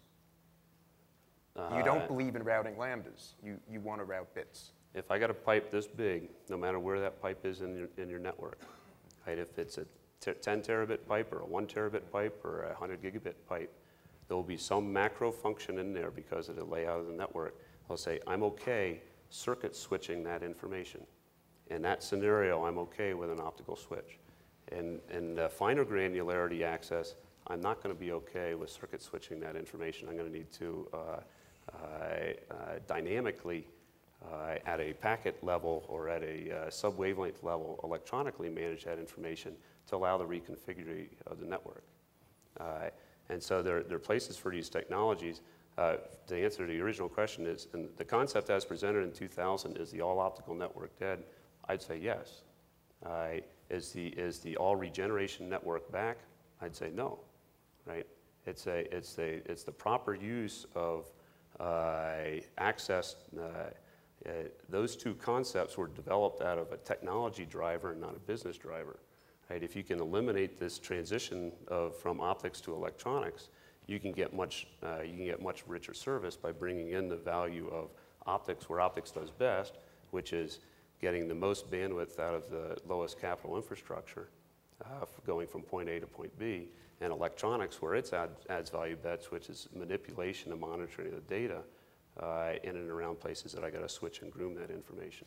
Uh, you don't believe in routing lambdas. You, you want to route bits. If I got a pipe this big, no matter where that pipe is in your, in your network, right? If it's a ten terabit pipe or a one terabit pipe or a one hundred gigabit pipe, there will be some macro function in there because of the layout of the network. I'll say, I'm okay circuit switching that information. In that scenario, I'm okay with an optical switch. And, and uh, finer granularity access, I'm not going to be okay with circuit switching that information. I'm going to need to uh, uh, uh, dynamically Uh, at a packet level or at a uh, sub-wavelength level, electronically manage that information to allow the reconfiguring of the network. Uh, and so there, there are places for these technologies. Uh, the answer to the original question is, and the concept as presented in two thousand, is the all-optical network dead? I'd say yes. Uh, is, the, is the all-regeneration network back? I'd say no, right? It's, a, it's, a, it's the proper use of uh, access. Uh, Uh, those two concepts were developed out of a technology driver and not a business driver. Right? If you can eliminate this transition of, from optics to electronics, you can get much uh, you can get much richer service by bringing in the value of optics where optics does best, which is getting the most bandwidth out of the lowest capital infrastructure, uh, going from point A to point B, and electronics where it add, adds value bets, which is manipulation and monitoring of the data. Uh, in and around places that I got to switch and groom that information.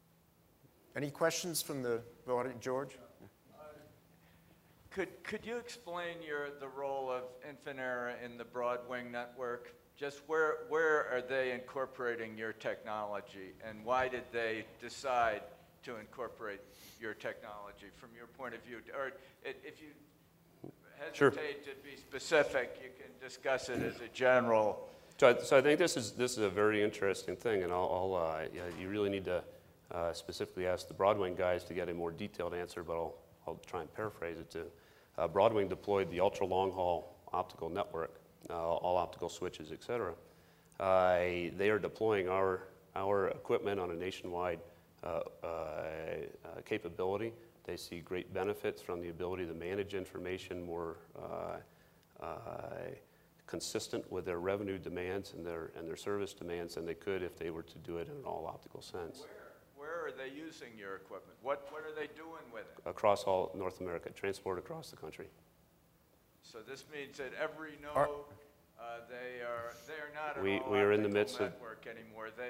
Any questions from the audience, George? Uh, could could you explain your the role of Infinera in the Broadwing network? Just where where are they incorporating your technology, and why did they decide to incorporate your technology from your point of view? Or if you hesitate Sure. to be specific, you can discuss it as a general. So I, so I think this is this is a very interesting thing, and I'll, I'll uh, yeah, you really need to uh, specifically ask the Broadwing guys to get a more detailed answer, but I'll I'll try and paraphrase it too. Uh, Broadwing deployed the ultra long haul optical network, uh, all optical switches, et cetera. Uh, they are deploying our our equipment on a nationwide uh, uh, uh, capability. They see great benefits from the ability to manage information more. Uh, uh, consistent with their revenue demands and their and their service demands than they could if they were to do it in an all-optical sense. Where, where are they using your equipment? What what are they doing with it? Across all North America, transport across the country. So this means that every node, Are, uh, they are they are not an We- all we are in the midst of- network anymore. They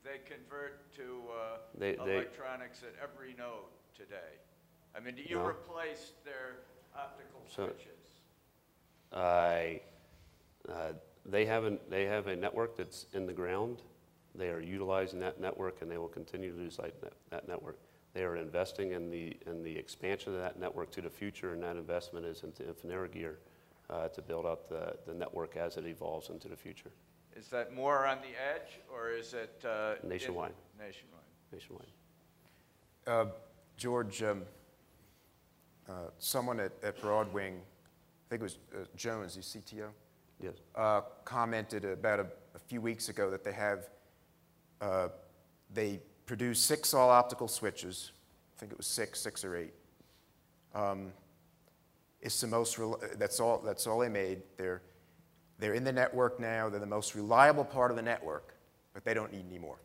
they convert to uh, They- they- electronics at every node today? I mean, do you No. replace their optical So- switches? I, uh, they haven't, they have a network that's in the ground. They are utilizing that network, and they will continue to use that, that network. They are investing in the, in the expansion of that network to the future, and that investment is into Infinera gear uh, to build out the, the network as it evolves into the future, Is that more on the edge, or is it? uh, in- Nationwide. Nationwide. nationwide. Uh, George, um, uh, someone at, at Broadwing, I think it was uh, Jones, the C T O, Yes. uh, commented about a, a few weeks ago that they have, uh, they produce six all-optical switches. I think it was six, six or eight. Um, it's the most, rel- that's all, that's all they made. They're, they're in the network now. They're the most reliable part of the network, but they don't need any more.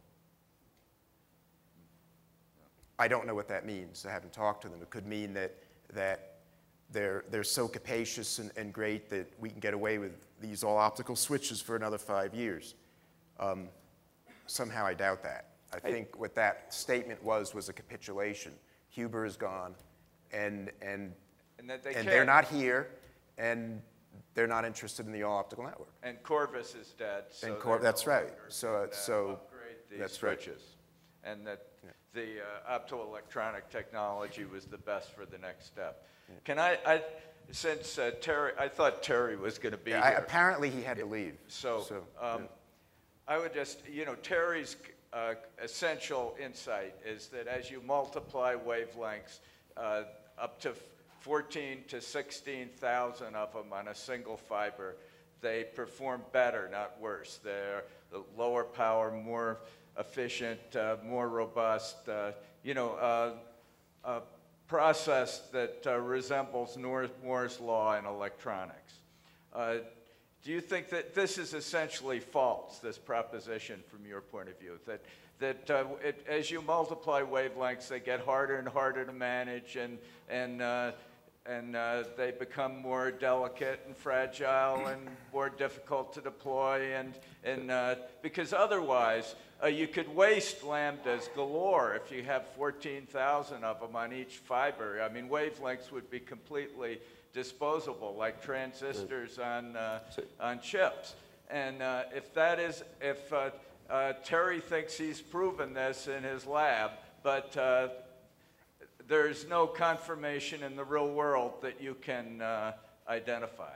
I don't know what that means. I haven't talked to them. It could mean that, that they're, they're so capacious and, and great that we can get away with these all-optical switches for another five years. Um, somehow I doubt that. I think what that statement was was a capitulation. Huber is gone, and, and, And that they and can't. they're not here, and they're not interested in the all-optical network. And Corvus is dead. So And Cor- they're that's no right. longer So, gonna uh, so upgrade these that's right. switches. And that the uh, optoelectronic technology was the best for the next step. Can I, I since uh, Terry, I thought Terry was going to be Yeah, I, here. apparently he had to leave. So, um, yeah. I would just, you know, Terry's uh, essential insight is that as you multiply wavelengths uh, up to fourteen to sixteen thousand of them on a single fiber, they perform better, not worse. They're lower power, more efficient, uh, more robust, uh, you know, uh, a process that uh, resembles Nor- Moore's law in electronics. Uh, do you think that this is essentially false, this proposition from your point of view, that, that uh, it, as you multiply wavelengths, they get harder and harder to manage, and, and, uh, and uh, they become more delicate and fragile and more difficult to deploy, and, and uh, because otherwise uh, you could waste lambdas galore if you have fourteen thousand of them on each fiber. I mean, wavelengths would be completely disposable, like transistors on, uh, on chips. And uh, if that is, if uh, uh, Terry thinks he's proven this in his lab, but uh, there's no confirmation in the real world that you can uh, identify.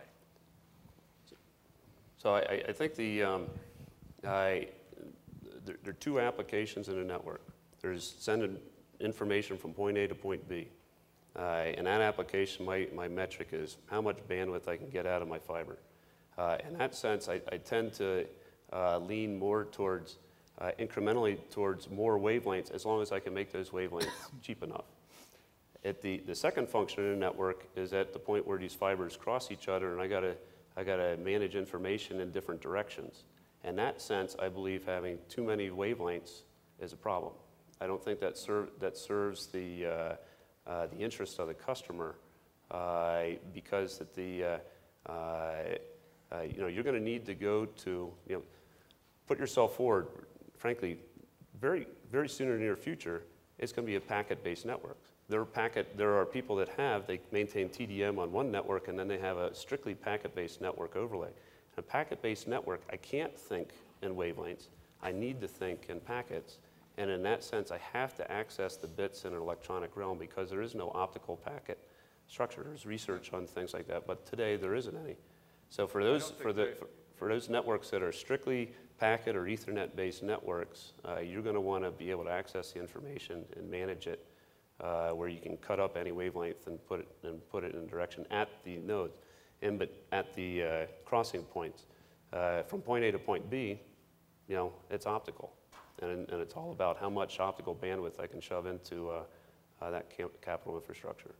So I, I think the, um, I, there, there are two applications in a network. There's sending information from point A to point B. Uh, in that application, my, my metric is how much bandwidth I can get out of my fiber. Uh, in that sense, I, I tend to uh, lean more towards, uh, incrementally towards more wavelengths, as long as I can make those wavelengths cheap enough. At the, the second function in a network is at the point where these fibers cross each other, and I gotta, I gotta manage information in different directions. In that sense, I believe having too many wavelengths is a problem. I don't think that, serve, that serves the, uh, uh, the interest of the customer, uh, because that the, uh, uh, uh, you know, you're gonna need to go to, you know, put yourself forward, frankly, very, very soon in the near future, it's gonna be a packet-based network. There are, packet, there are people that have, they maintain T D M on one network, and then they have a strictly packet-based network overlay. A packet-based network, I can't think in wavelengths. I need to think in packets. And in that sense, I have to access the bits in an electronic realm because there is no optical packet structure. There's research on things like that, but today there isn't any. So for those, for, the, for, for those networks that are strictly packet or Ethernet-based networks, uh, you're going to want to be able to access the information and manage it, uh, where you can cut up any wavelength and put it and put it in direction at the nodes, and but at the uh, crossing points. Uh, from point A to point B, you know, it's optical, and, and it's all about how much optical bandwidth I can shove into uh, uh, that capital infrastructure.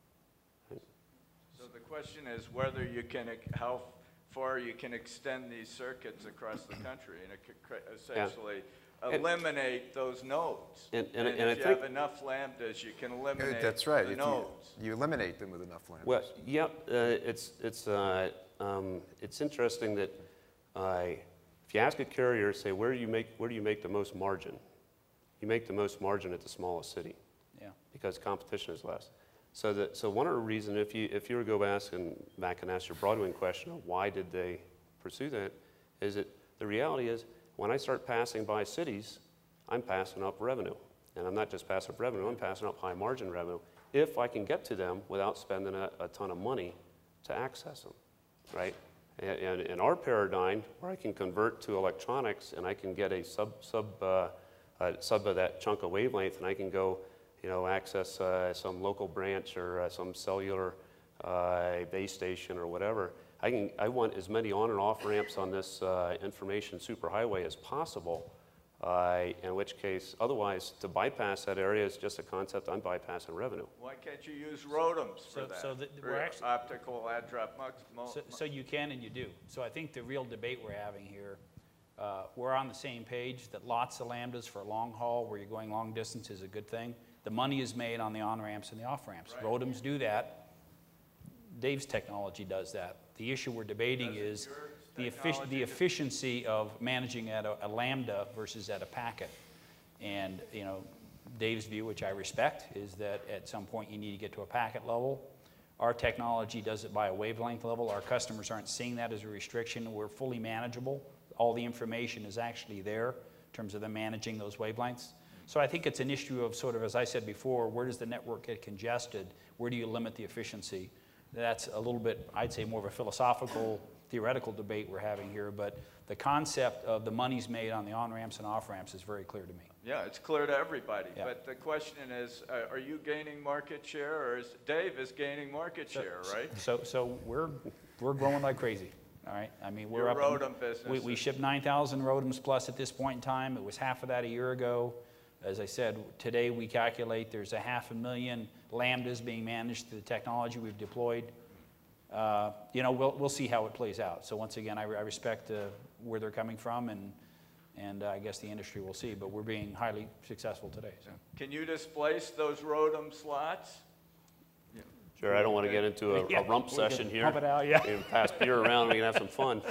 So the question is whether you can, how far you can extend these circuits across the country and it could essentially yeah. eliminate and, those nodes. And, and, and, and if I you think have enough lambdas, you can eliminate That's right. the If nodes. You, you eliminate them with enough lambdas. Well, yeah, uh, it's, it's, uh, um, it's interesting that uh, if if you ask a carrier, say, where do you make, where do you make the most margin? You make the most margin at the smallest city. Yeah. Because competition is less. So, that, so one of the reasons, if you, if you were to go back and, back and ask your Broadwing question of why did they pursue that, is that the reality is when I start passing by cities, I'm passing up revenue. And I'm not just passing up revenue, I'm passing up high margin revenue if I can get to them without spending a, a ton of money to access them, right? And, and in our paradigm, where I can convert to electronics and I can get a sub, sub, uh, uh, sub of that chunk of wavelength and I can go, you know, access uh, some local branch or uh, some cellular uh, base station or whatever. I, can, I want as many on and off ramps on this uh, information superhighway as possible, uh, in which case, otherwise, to bypass that area is just a concept, I'm bypassing revenue. Why can't you use ROADMs for So- that? so the- For we're actually- optical add-drop mux. mo- So, so you can and you do. So I think the real debate we're having here, uh, we're on the same page that lots of lambdas for long haul, where you're going long distance, is a good thing. The money is made on the on-ramps and the off-ramps. Right. ROADMs do that. Dave's technology does that. The issue we're debating Doesn't is your the, effic- technology the do- efficiency of managing at a, a lambda versus at a packet. And, you know, Dave's view, which I respect, is that at some point you need to get to a packet level. Our technology does it by a wavelength level. Our customers aren't seeing that as a restriction. We're fully manageable. All the information is actually there in terms of them managing those wavelengths. So I think it's an issue of sort of, as I said before, where does the network get congested? Where do you limit the efficiency? That's a little bit, I'd say, more of a philosophical, theoretical debate we're having here, but the concept of the money's made on the on-ramps and off-ramps is very clear to me. Yeah, it's clear to everybody. Yeah. But the question is, uh, are you gaining market share, or is Dave is gaining market share, right? So, so we're, we're growing like crazy, all right? I mean, we're Your up. in- ROADM business We, we is- ship nine thousand ROADMs plus at this point in time. It was half of that a year ago. As I said, today we calculate there's a half a million lambdas being managed through the technology we've deployed. Uh, you know, we'll, we'll see how it plays out. So once again, I, I respect uh, where they're coming from, and, and uh, I guess the industry will see, but we're being highly successful today. So. Can you displace those ROADM slots? Sure, I don't want to get into a, Yeah, a rump we can session here. pump it out, yeah. We can pass beer around, we can have some fun.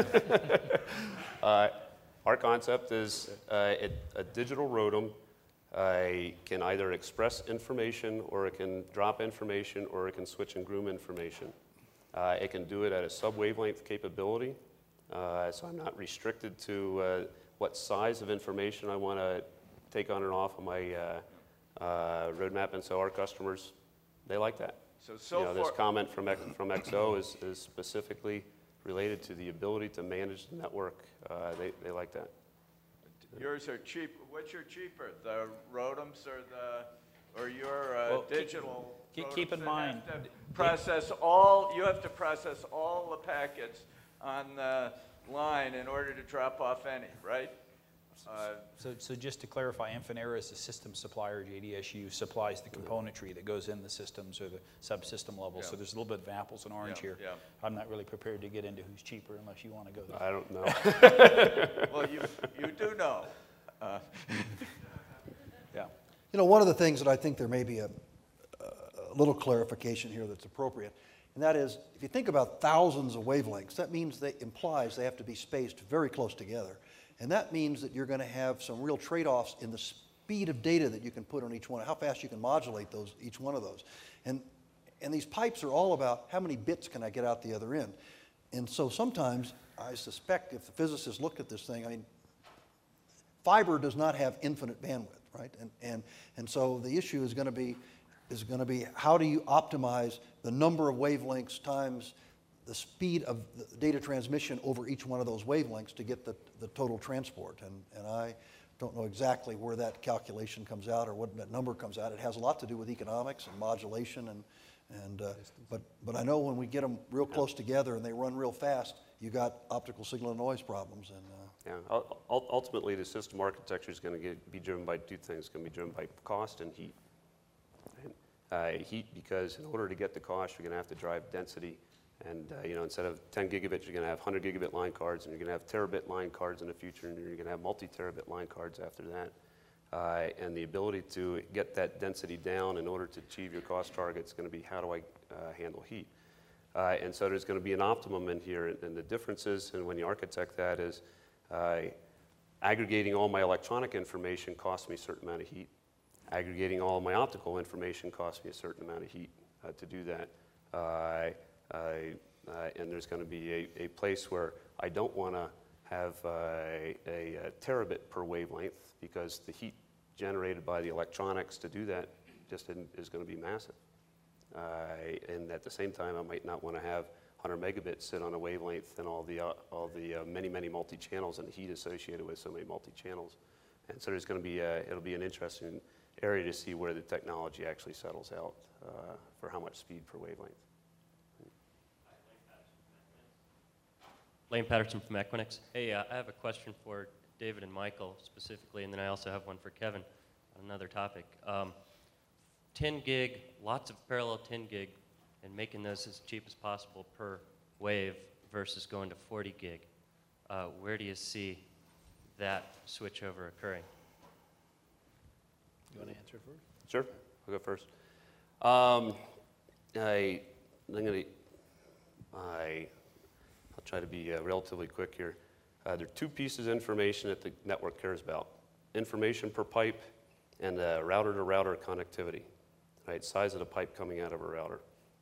uh, our concept is uh, it, a digital ROADM uh, can either express information, or it can drop information, or it can switch and groom information. Uh, it can do it at a sub-wavelength capability, uh, so I'm not restricted to uh, what size of information I want to take on and off of my uh, uh, roadmap, and so our customers, they like that. So, so You know, this far, comment from, X- from X O is, is specifically related to the ability to manage the network. Uh, they, they like that. yours are cheap. Which are cheaper, the ROADMs or the, or your uh, Well, keep- digital? keep- keep in ROADMs that mind, have to process all. You have to process all the packets on the line in order to drop off any, right? Uh, So, so just to clarify, Infinera is the system supplier. J D S U supplies the componentry that goes in the systems or the subsystem level. So Yeah. there's a little bit of apples and orange Yeah, here. yeah. I'm not really prepared to get into who's cheaper unless you want to go there. I don't know. well, you you do know. Uh, Yeah. You know, one of the things that I think there may be a, a little clarification here that's appropriate, and that is, if you think about thousands of wavelengths, that means they implies they have to be spaced very close together. And that means that you're going to have some real trade-offs in the speed of data that you can put on each one, how fast you can modulate those, each one of those. And, and these pipes are all about how many bits can I get out the other end. And so sometimes, I suspect if the physicists looked at this thing, I mean, fiber does not have infinite bandwidth, right? And, and, and so the issue is going to be, is going to be how do you optimize the number of wavelengths times the speed of the data transmission over each one of those wavelengths to get the, the total transport. And, and I don't know exactly where that calculation comes out or what that number comes out. It has a lot to do with economics and modulation. And, and, uh, but, but I know when we get them real close together and they run real fast, you got optical signal and noise problems. And, uh, Yeah, ul- ul- ultimately, the system architecture is going to be driven by two things. It's going to be driven by cost and heat. And, uh, heat, because in order to get the cost, you're going to have to drive density. And uh, you know, instead of ten gigabits, you're going to have one hundred gigabit line cards, and you're going to have terabit line cards in the future, and you're going to have multi-terabit line cards after that. Uh, and the ability to get that density down in order to achieve your cost target is going to be how do I uh, handle heat? Uh, and so there's going to be an optimum in here, and the differences, and when you architect that is, Uh, aggregating all my electronic information costs me a certain amount of heat. Aggregating all my optical information costs me a certain amount of heat uh, to do that. Uh, uh, uh, and there's going to be a, a place where I don't want to have uh, a, a terabit per wavelength, because the heat generated by the electronics to do that just is going to be massive. Uh, and at the same time, I might not want to have one hundred megabits sit on a wavelength and all the, uh, all the uh, many, many multi-channels and the heat associated with so many multi-channels. And so there's going to be, a, it'll be an interesting area to see where the technology actually settles out uh, for how much speed per wavelength. Lane Patterson from Equinix. Hey, uh, I have a question for David and Michael specifically, and then I also have one for Kevin on another topic. Um, ten gig, lots of parallel ten gig, and making those as cheap as possible per wave versus going to forty gig. Uh, where do you see that switch over occurring? You want to answer first? Sure, I'll go first. Um, I, I'm going to, I, I'll try to be uh, relatively quick here. Uh, there are two pieces of information that the network cares about: information per pipe and uh, router-to-router connectivity. Right, size of the pipe coming out of a router.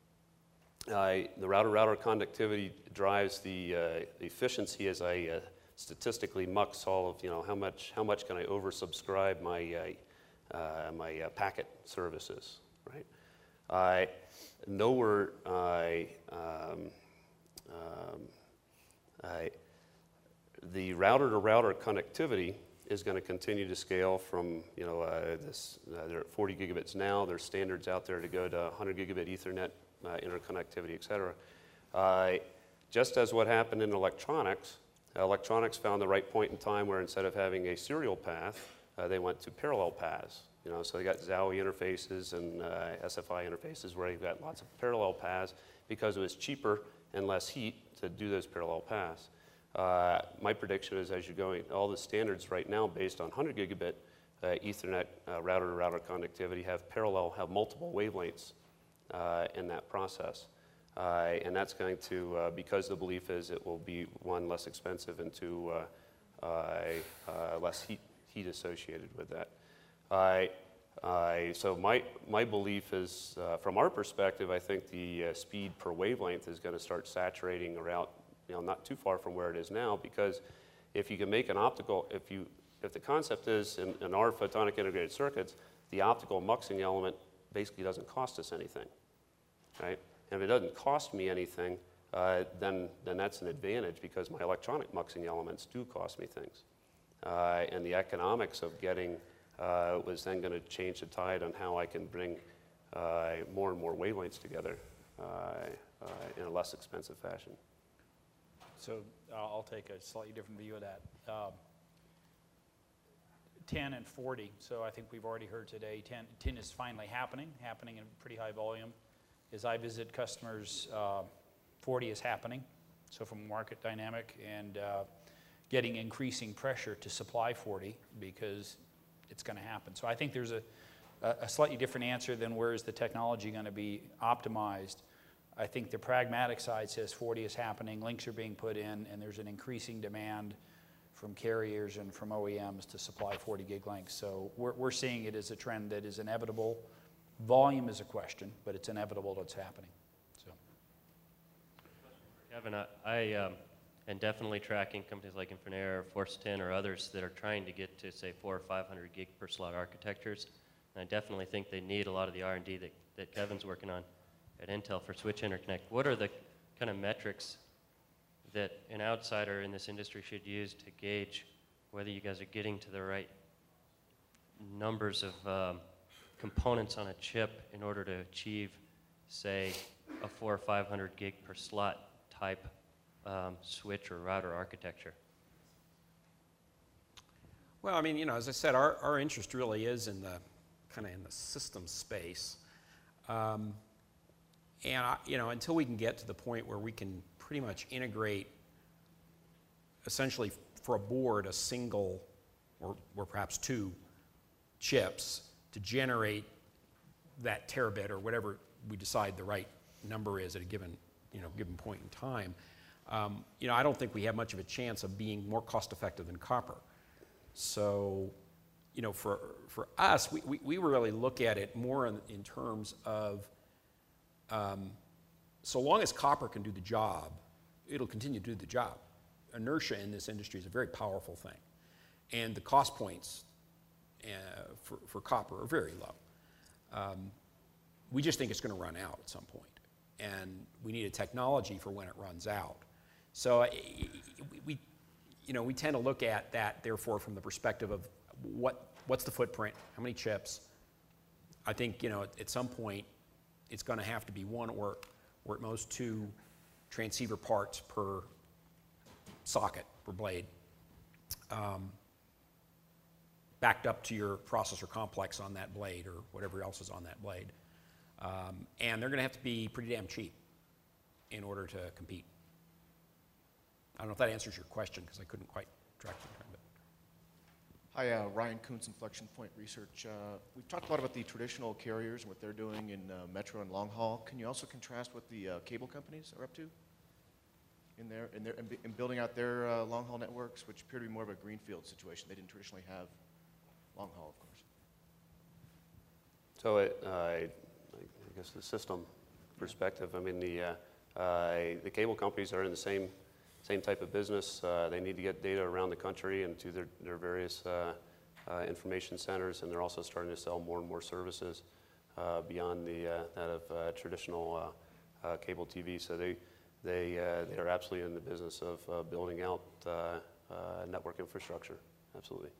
Uh, the router-router connectivity drives the uh, efficiency as I uh, statistically mux all of, you know, how much how much can I oversubscribe my uh, uh, my uh, packet services, right? Uh, nowhere I, um, um, I, the router-to-router connectivity is going to continue to scale from, you know, uh, this, uh, they're at forty gigabits now. There's standards out there to go to one hundred gigabit Ethernet uh, interconnectivity, et cetera. Uh, just as what happened in electronics, uh, electronics found the right point in time where instead of having a serial path, uh, they went to parallel paths. You know, so they got Zowie interfaces and uh, S F I interfaces where you've got lots of parallel paths because it was cheaper and less heat to do those parallel paths. Uh, my prediction is, as you're going, all the standards right now based on one hundred gigabit uh, Ethernet uh, router-to-router connectivity have parallel, have multiple wavelengths uh, in that process. Uh, and that's going to, uh, because the belief is it will be, one, less expensive, and two, uh, uh, uh, less heat, heat associated with that. Uh, uh, so my, my belief is, uh, from our perspective, I think the uh, speed per wavelength is going to start saturating around, you know, not too far from where it is now, because if you can make an optical, if you, if the concept is in, in our photonic integrated circuits, the optical muxing element basically doesn't cost us anything, right? And if it doesn't cost me anything, uh, then, then that's an advantage, because my electronic muxing elements do cost me things. Uh, and the economics of getting uh, was then going to change the tide on how I can bring uh, more and more wavelengths together uh, uh, in a less expensive fashion. So uh, I'll take a slightly different view of that. Um, ten and forty, so I think we've already heard today, ten, ten is finally happening, happening in pretty high volume. As I visit customers, uh, forty is happening, so from market dynamic, and uh, getting increasing pressure to supply forty because it's going to happen. So I think there's a, a slightly different answer than where is the technology going to be optimized. I think the pragmatic side says forty is happening, links are being put in, and there's an increasing demand from carriers and from O E Ms to supply forty gig links. So we're, we're seeing it as a trend that is inevitable. Volume is a question, but it's inevitable that it's happening. So, Kevin, I, I um, am definitely tracking companies like Infinera, Force ten, or others that are trying to get to, say, four or five hundred gig per slot architectures. And I definitely think they need a lot of the R and D that, that Kevin's working on at Intel for switch interconnect. What are the kind of metrics that an outsider in this industry should use to gauge whether you guys are getting to the right numbers of um, components on a chip in order to achieve, say, a four or five hundred gig per slot type um, switch or router architecture? Well, I mean, you know, as I said, our, our interest really is in the kind of in the system space. Um, and, I, you know, until we can get to the point where we can pretty much integrate essentially for a board a single or, or perhaps two chips to generate that terabit or whatever we decide the right number is at a given, you know, given point in time, um, you know, I don't think we have much of a chance of being more cost-effective than copper. So, you know, for, for us, we, we, we really look at it more in, in terms of um, so long as copper can do the job, it'll continue to do the job. Inertia in this industry is a very powerful thing. And the cost points uh, for, for copper are very low. Um, we just think it's going to run out at some point. And we need a technology for when it runs out. So uh, we, you know, we tend to look at that, therefore, from the perspective of what, what's the footprint, how many chips. I think, you know, at, at some point, it's going to have to be one or, or at most two transceiver parts per socket, per blade, um, backed up to your processor complex on that blade or whatever else is on that blade. Um, and they're going to have to be pretty damn cheap in order to compete. I don't know if that answers your question because I couldn't quite track the term. Hi, uh, Ryan Kuntz, Inflection Point Research. Uh, we've talked a lot about the traditional carriers and what they're doing in uh, metro and long haul. Can you also contrast what the uh, cable companies are up to in, their, in, their, in, in building out their uh, long haul networks, which appear to be more of a greenfield situation? They didn't traditionally have long haul, of course. So it, uh, I, I guess the system perspective, I mean, the, uh, uh, the cable companies are in the same Same type of business. Uh, they need to get data around the country and to their, their various uh, uh, information centers, and they're also starting to sell more and more services uh, beyond the, uh, that of uh, traditional uh, uh, cable T V. So they, they, uh, they are absolutely in the business of uh, building out uh, uh, network infrastructure. Absolutely.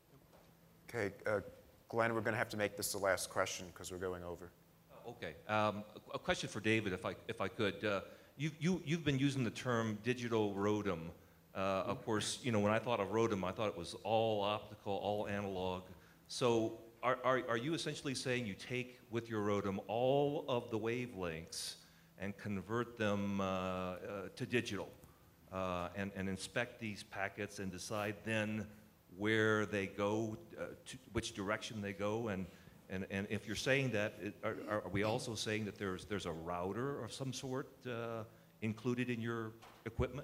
Okay, uh, Glenn, we're going to have to make this the last question because we're going over. Okay. Um, a, a question for David, if I, if I could. Uh, You, you, you've been using the term digital ROADM. Uh, of course, you know, when I thought of ROADM, I thought it was all optical, all analog. So are, are, are you essentially saying you take, with your ROADM, all of the wavelengths and convert them uh, uh, to digital uh, and, and inspect these packets and decide then where they go, uh, to which direction they go? And, And, and if you're saying that, it, are, are we also saying that there's, there's a router of some sort uh, included in your equipment?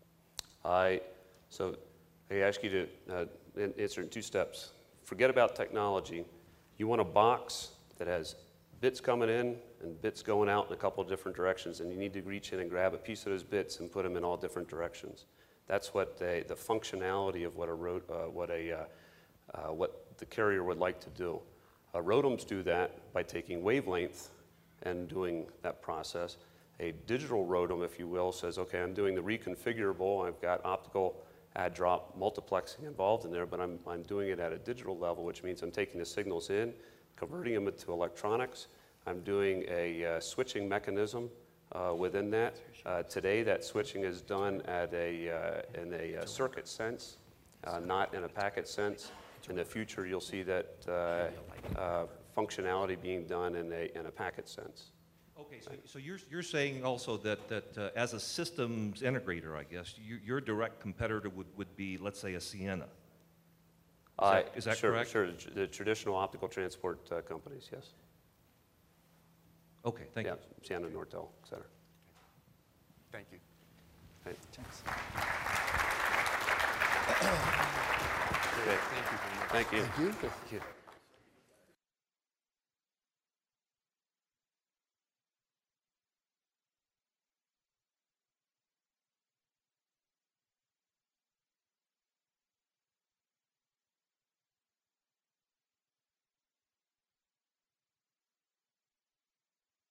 I, so I ask you to uh, answer in two steps. Forget about technology. You want a box that has bits coming in and bits going out in a couple of different directions, and you need to reach in and grab a piece of those bits and put them in all different directions. That's what they, the functionality of what a, road, uh, what, a uh, uh, what the carrier would like to do. Uh, ROADMs do that by taking wavelength and doing that process. A digital ROADM, if you will, says, okay, I'm doing the reconfigurable, I've got optical add drop multiplexing involved in there, but I'm, I'm doing it at a digital level, which means I'm taking the signals in, converting them into electronics. I'm doing a uh, switching mechanism uh, within that. Uh, today, that switching is done at a, uh, in a uh, circuit sense, uh, not in a packet sense. In the future, you'll see that uh, uh, functionality being done in a, in a packet sense. Okay, so, so you're, you're saying also that, that uh, as a systems integrator, I guess, you, your direct competitor would, would be, let's say, a Ciena. Is Uh, that, is that sure, correct? Sure, the, the traditional optical transport uh, companies, yes. Okay, thank yeah, you. Ciena, Nortel, et cetera. Thank you. Thank Thanks. Okay. Thank you. Thank you. Thank you. Thank you.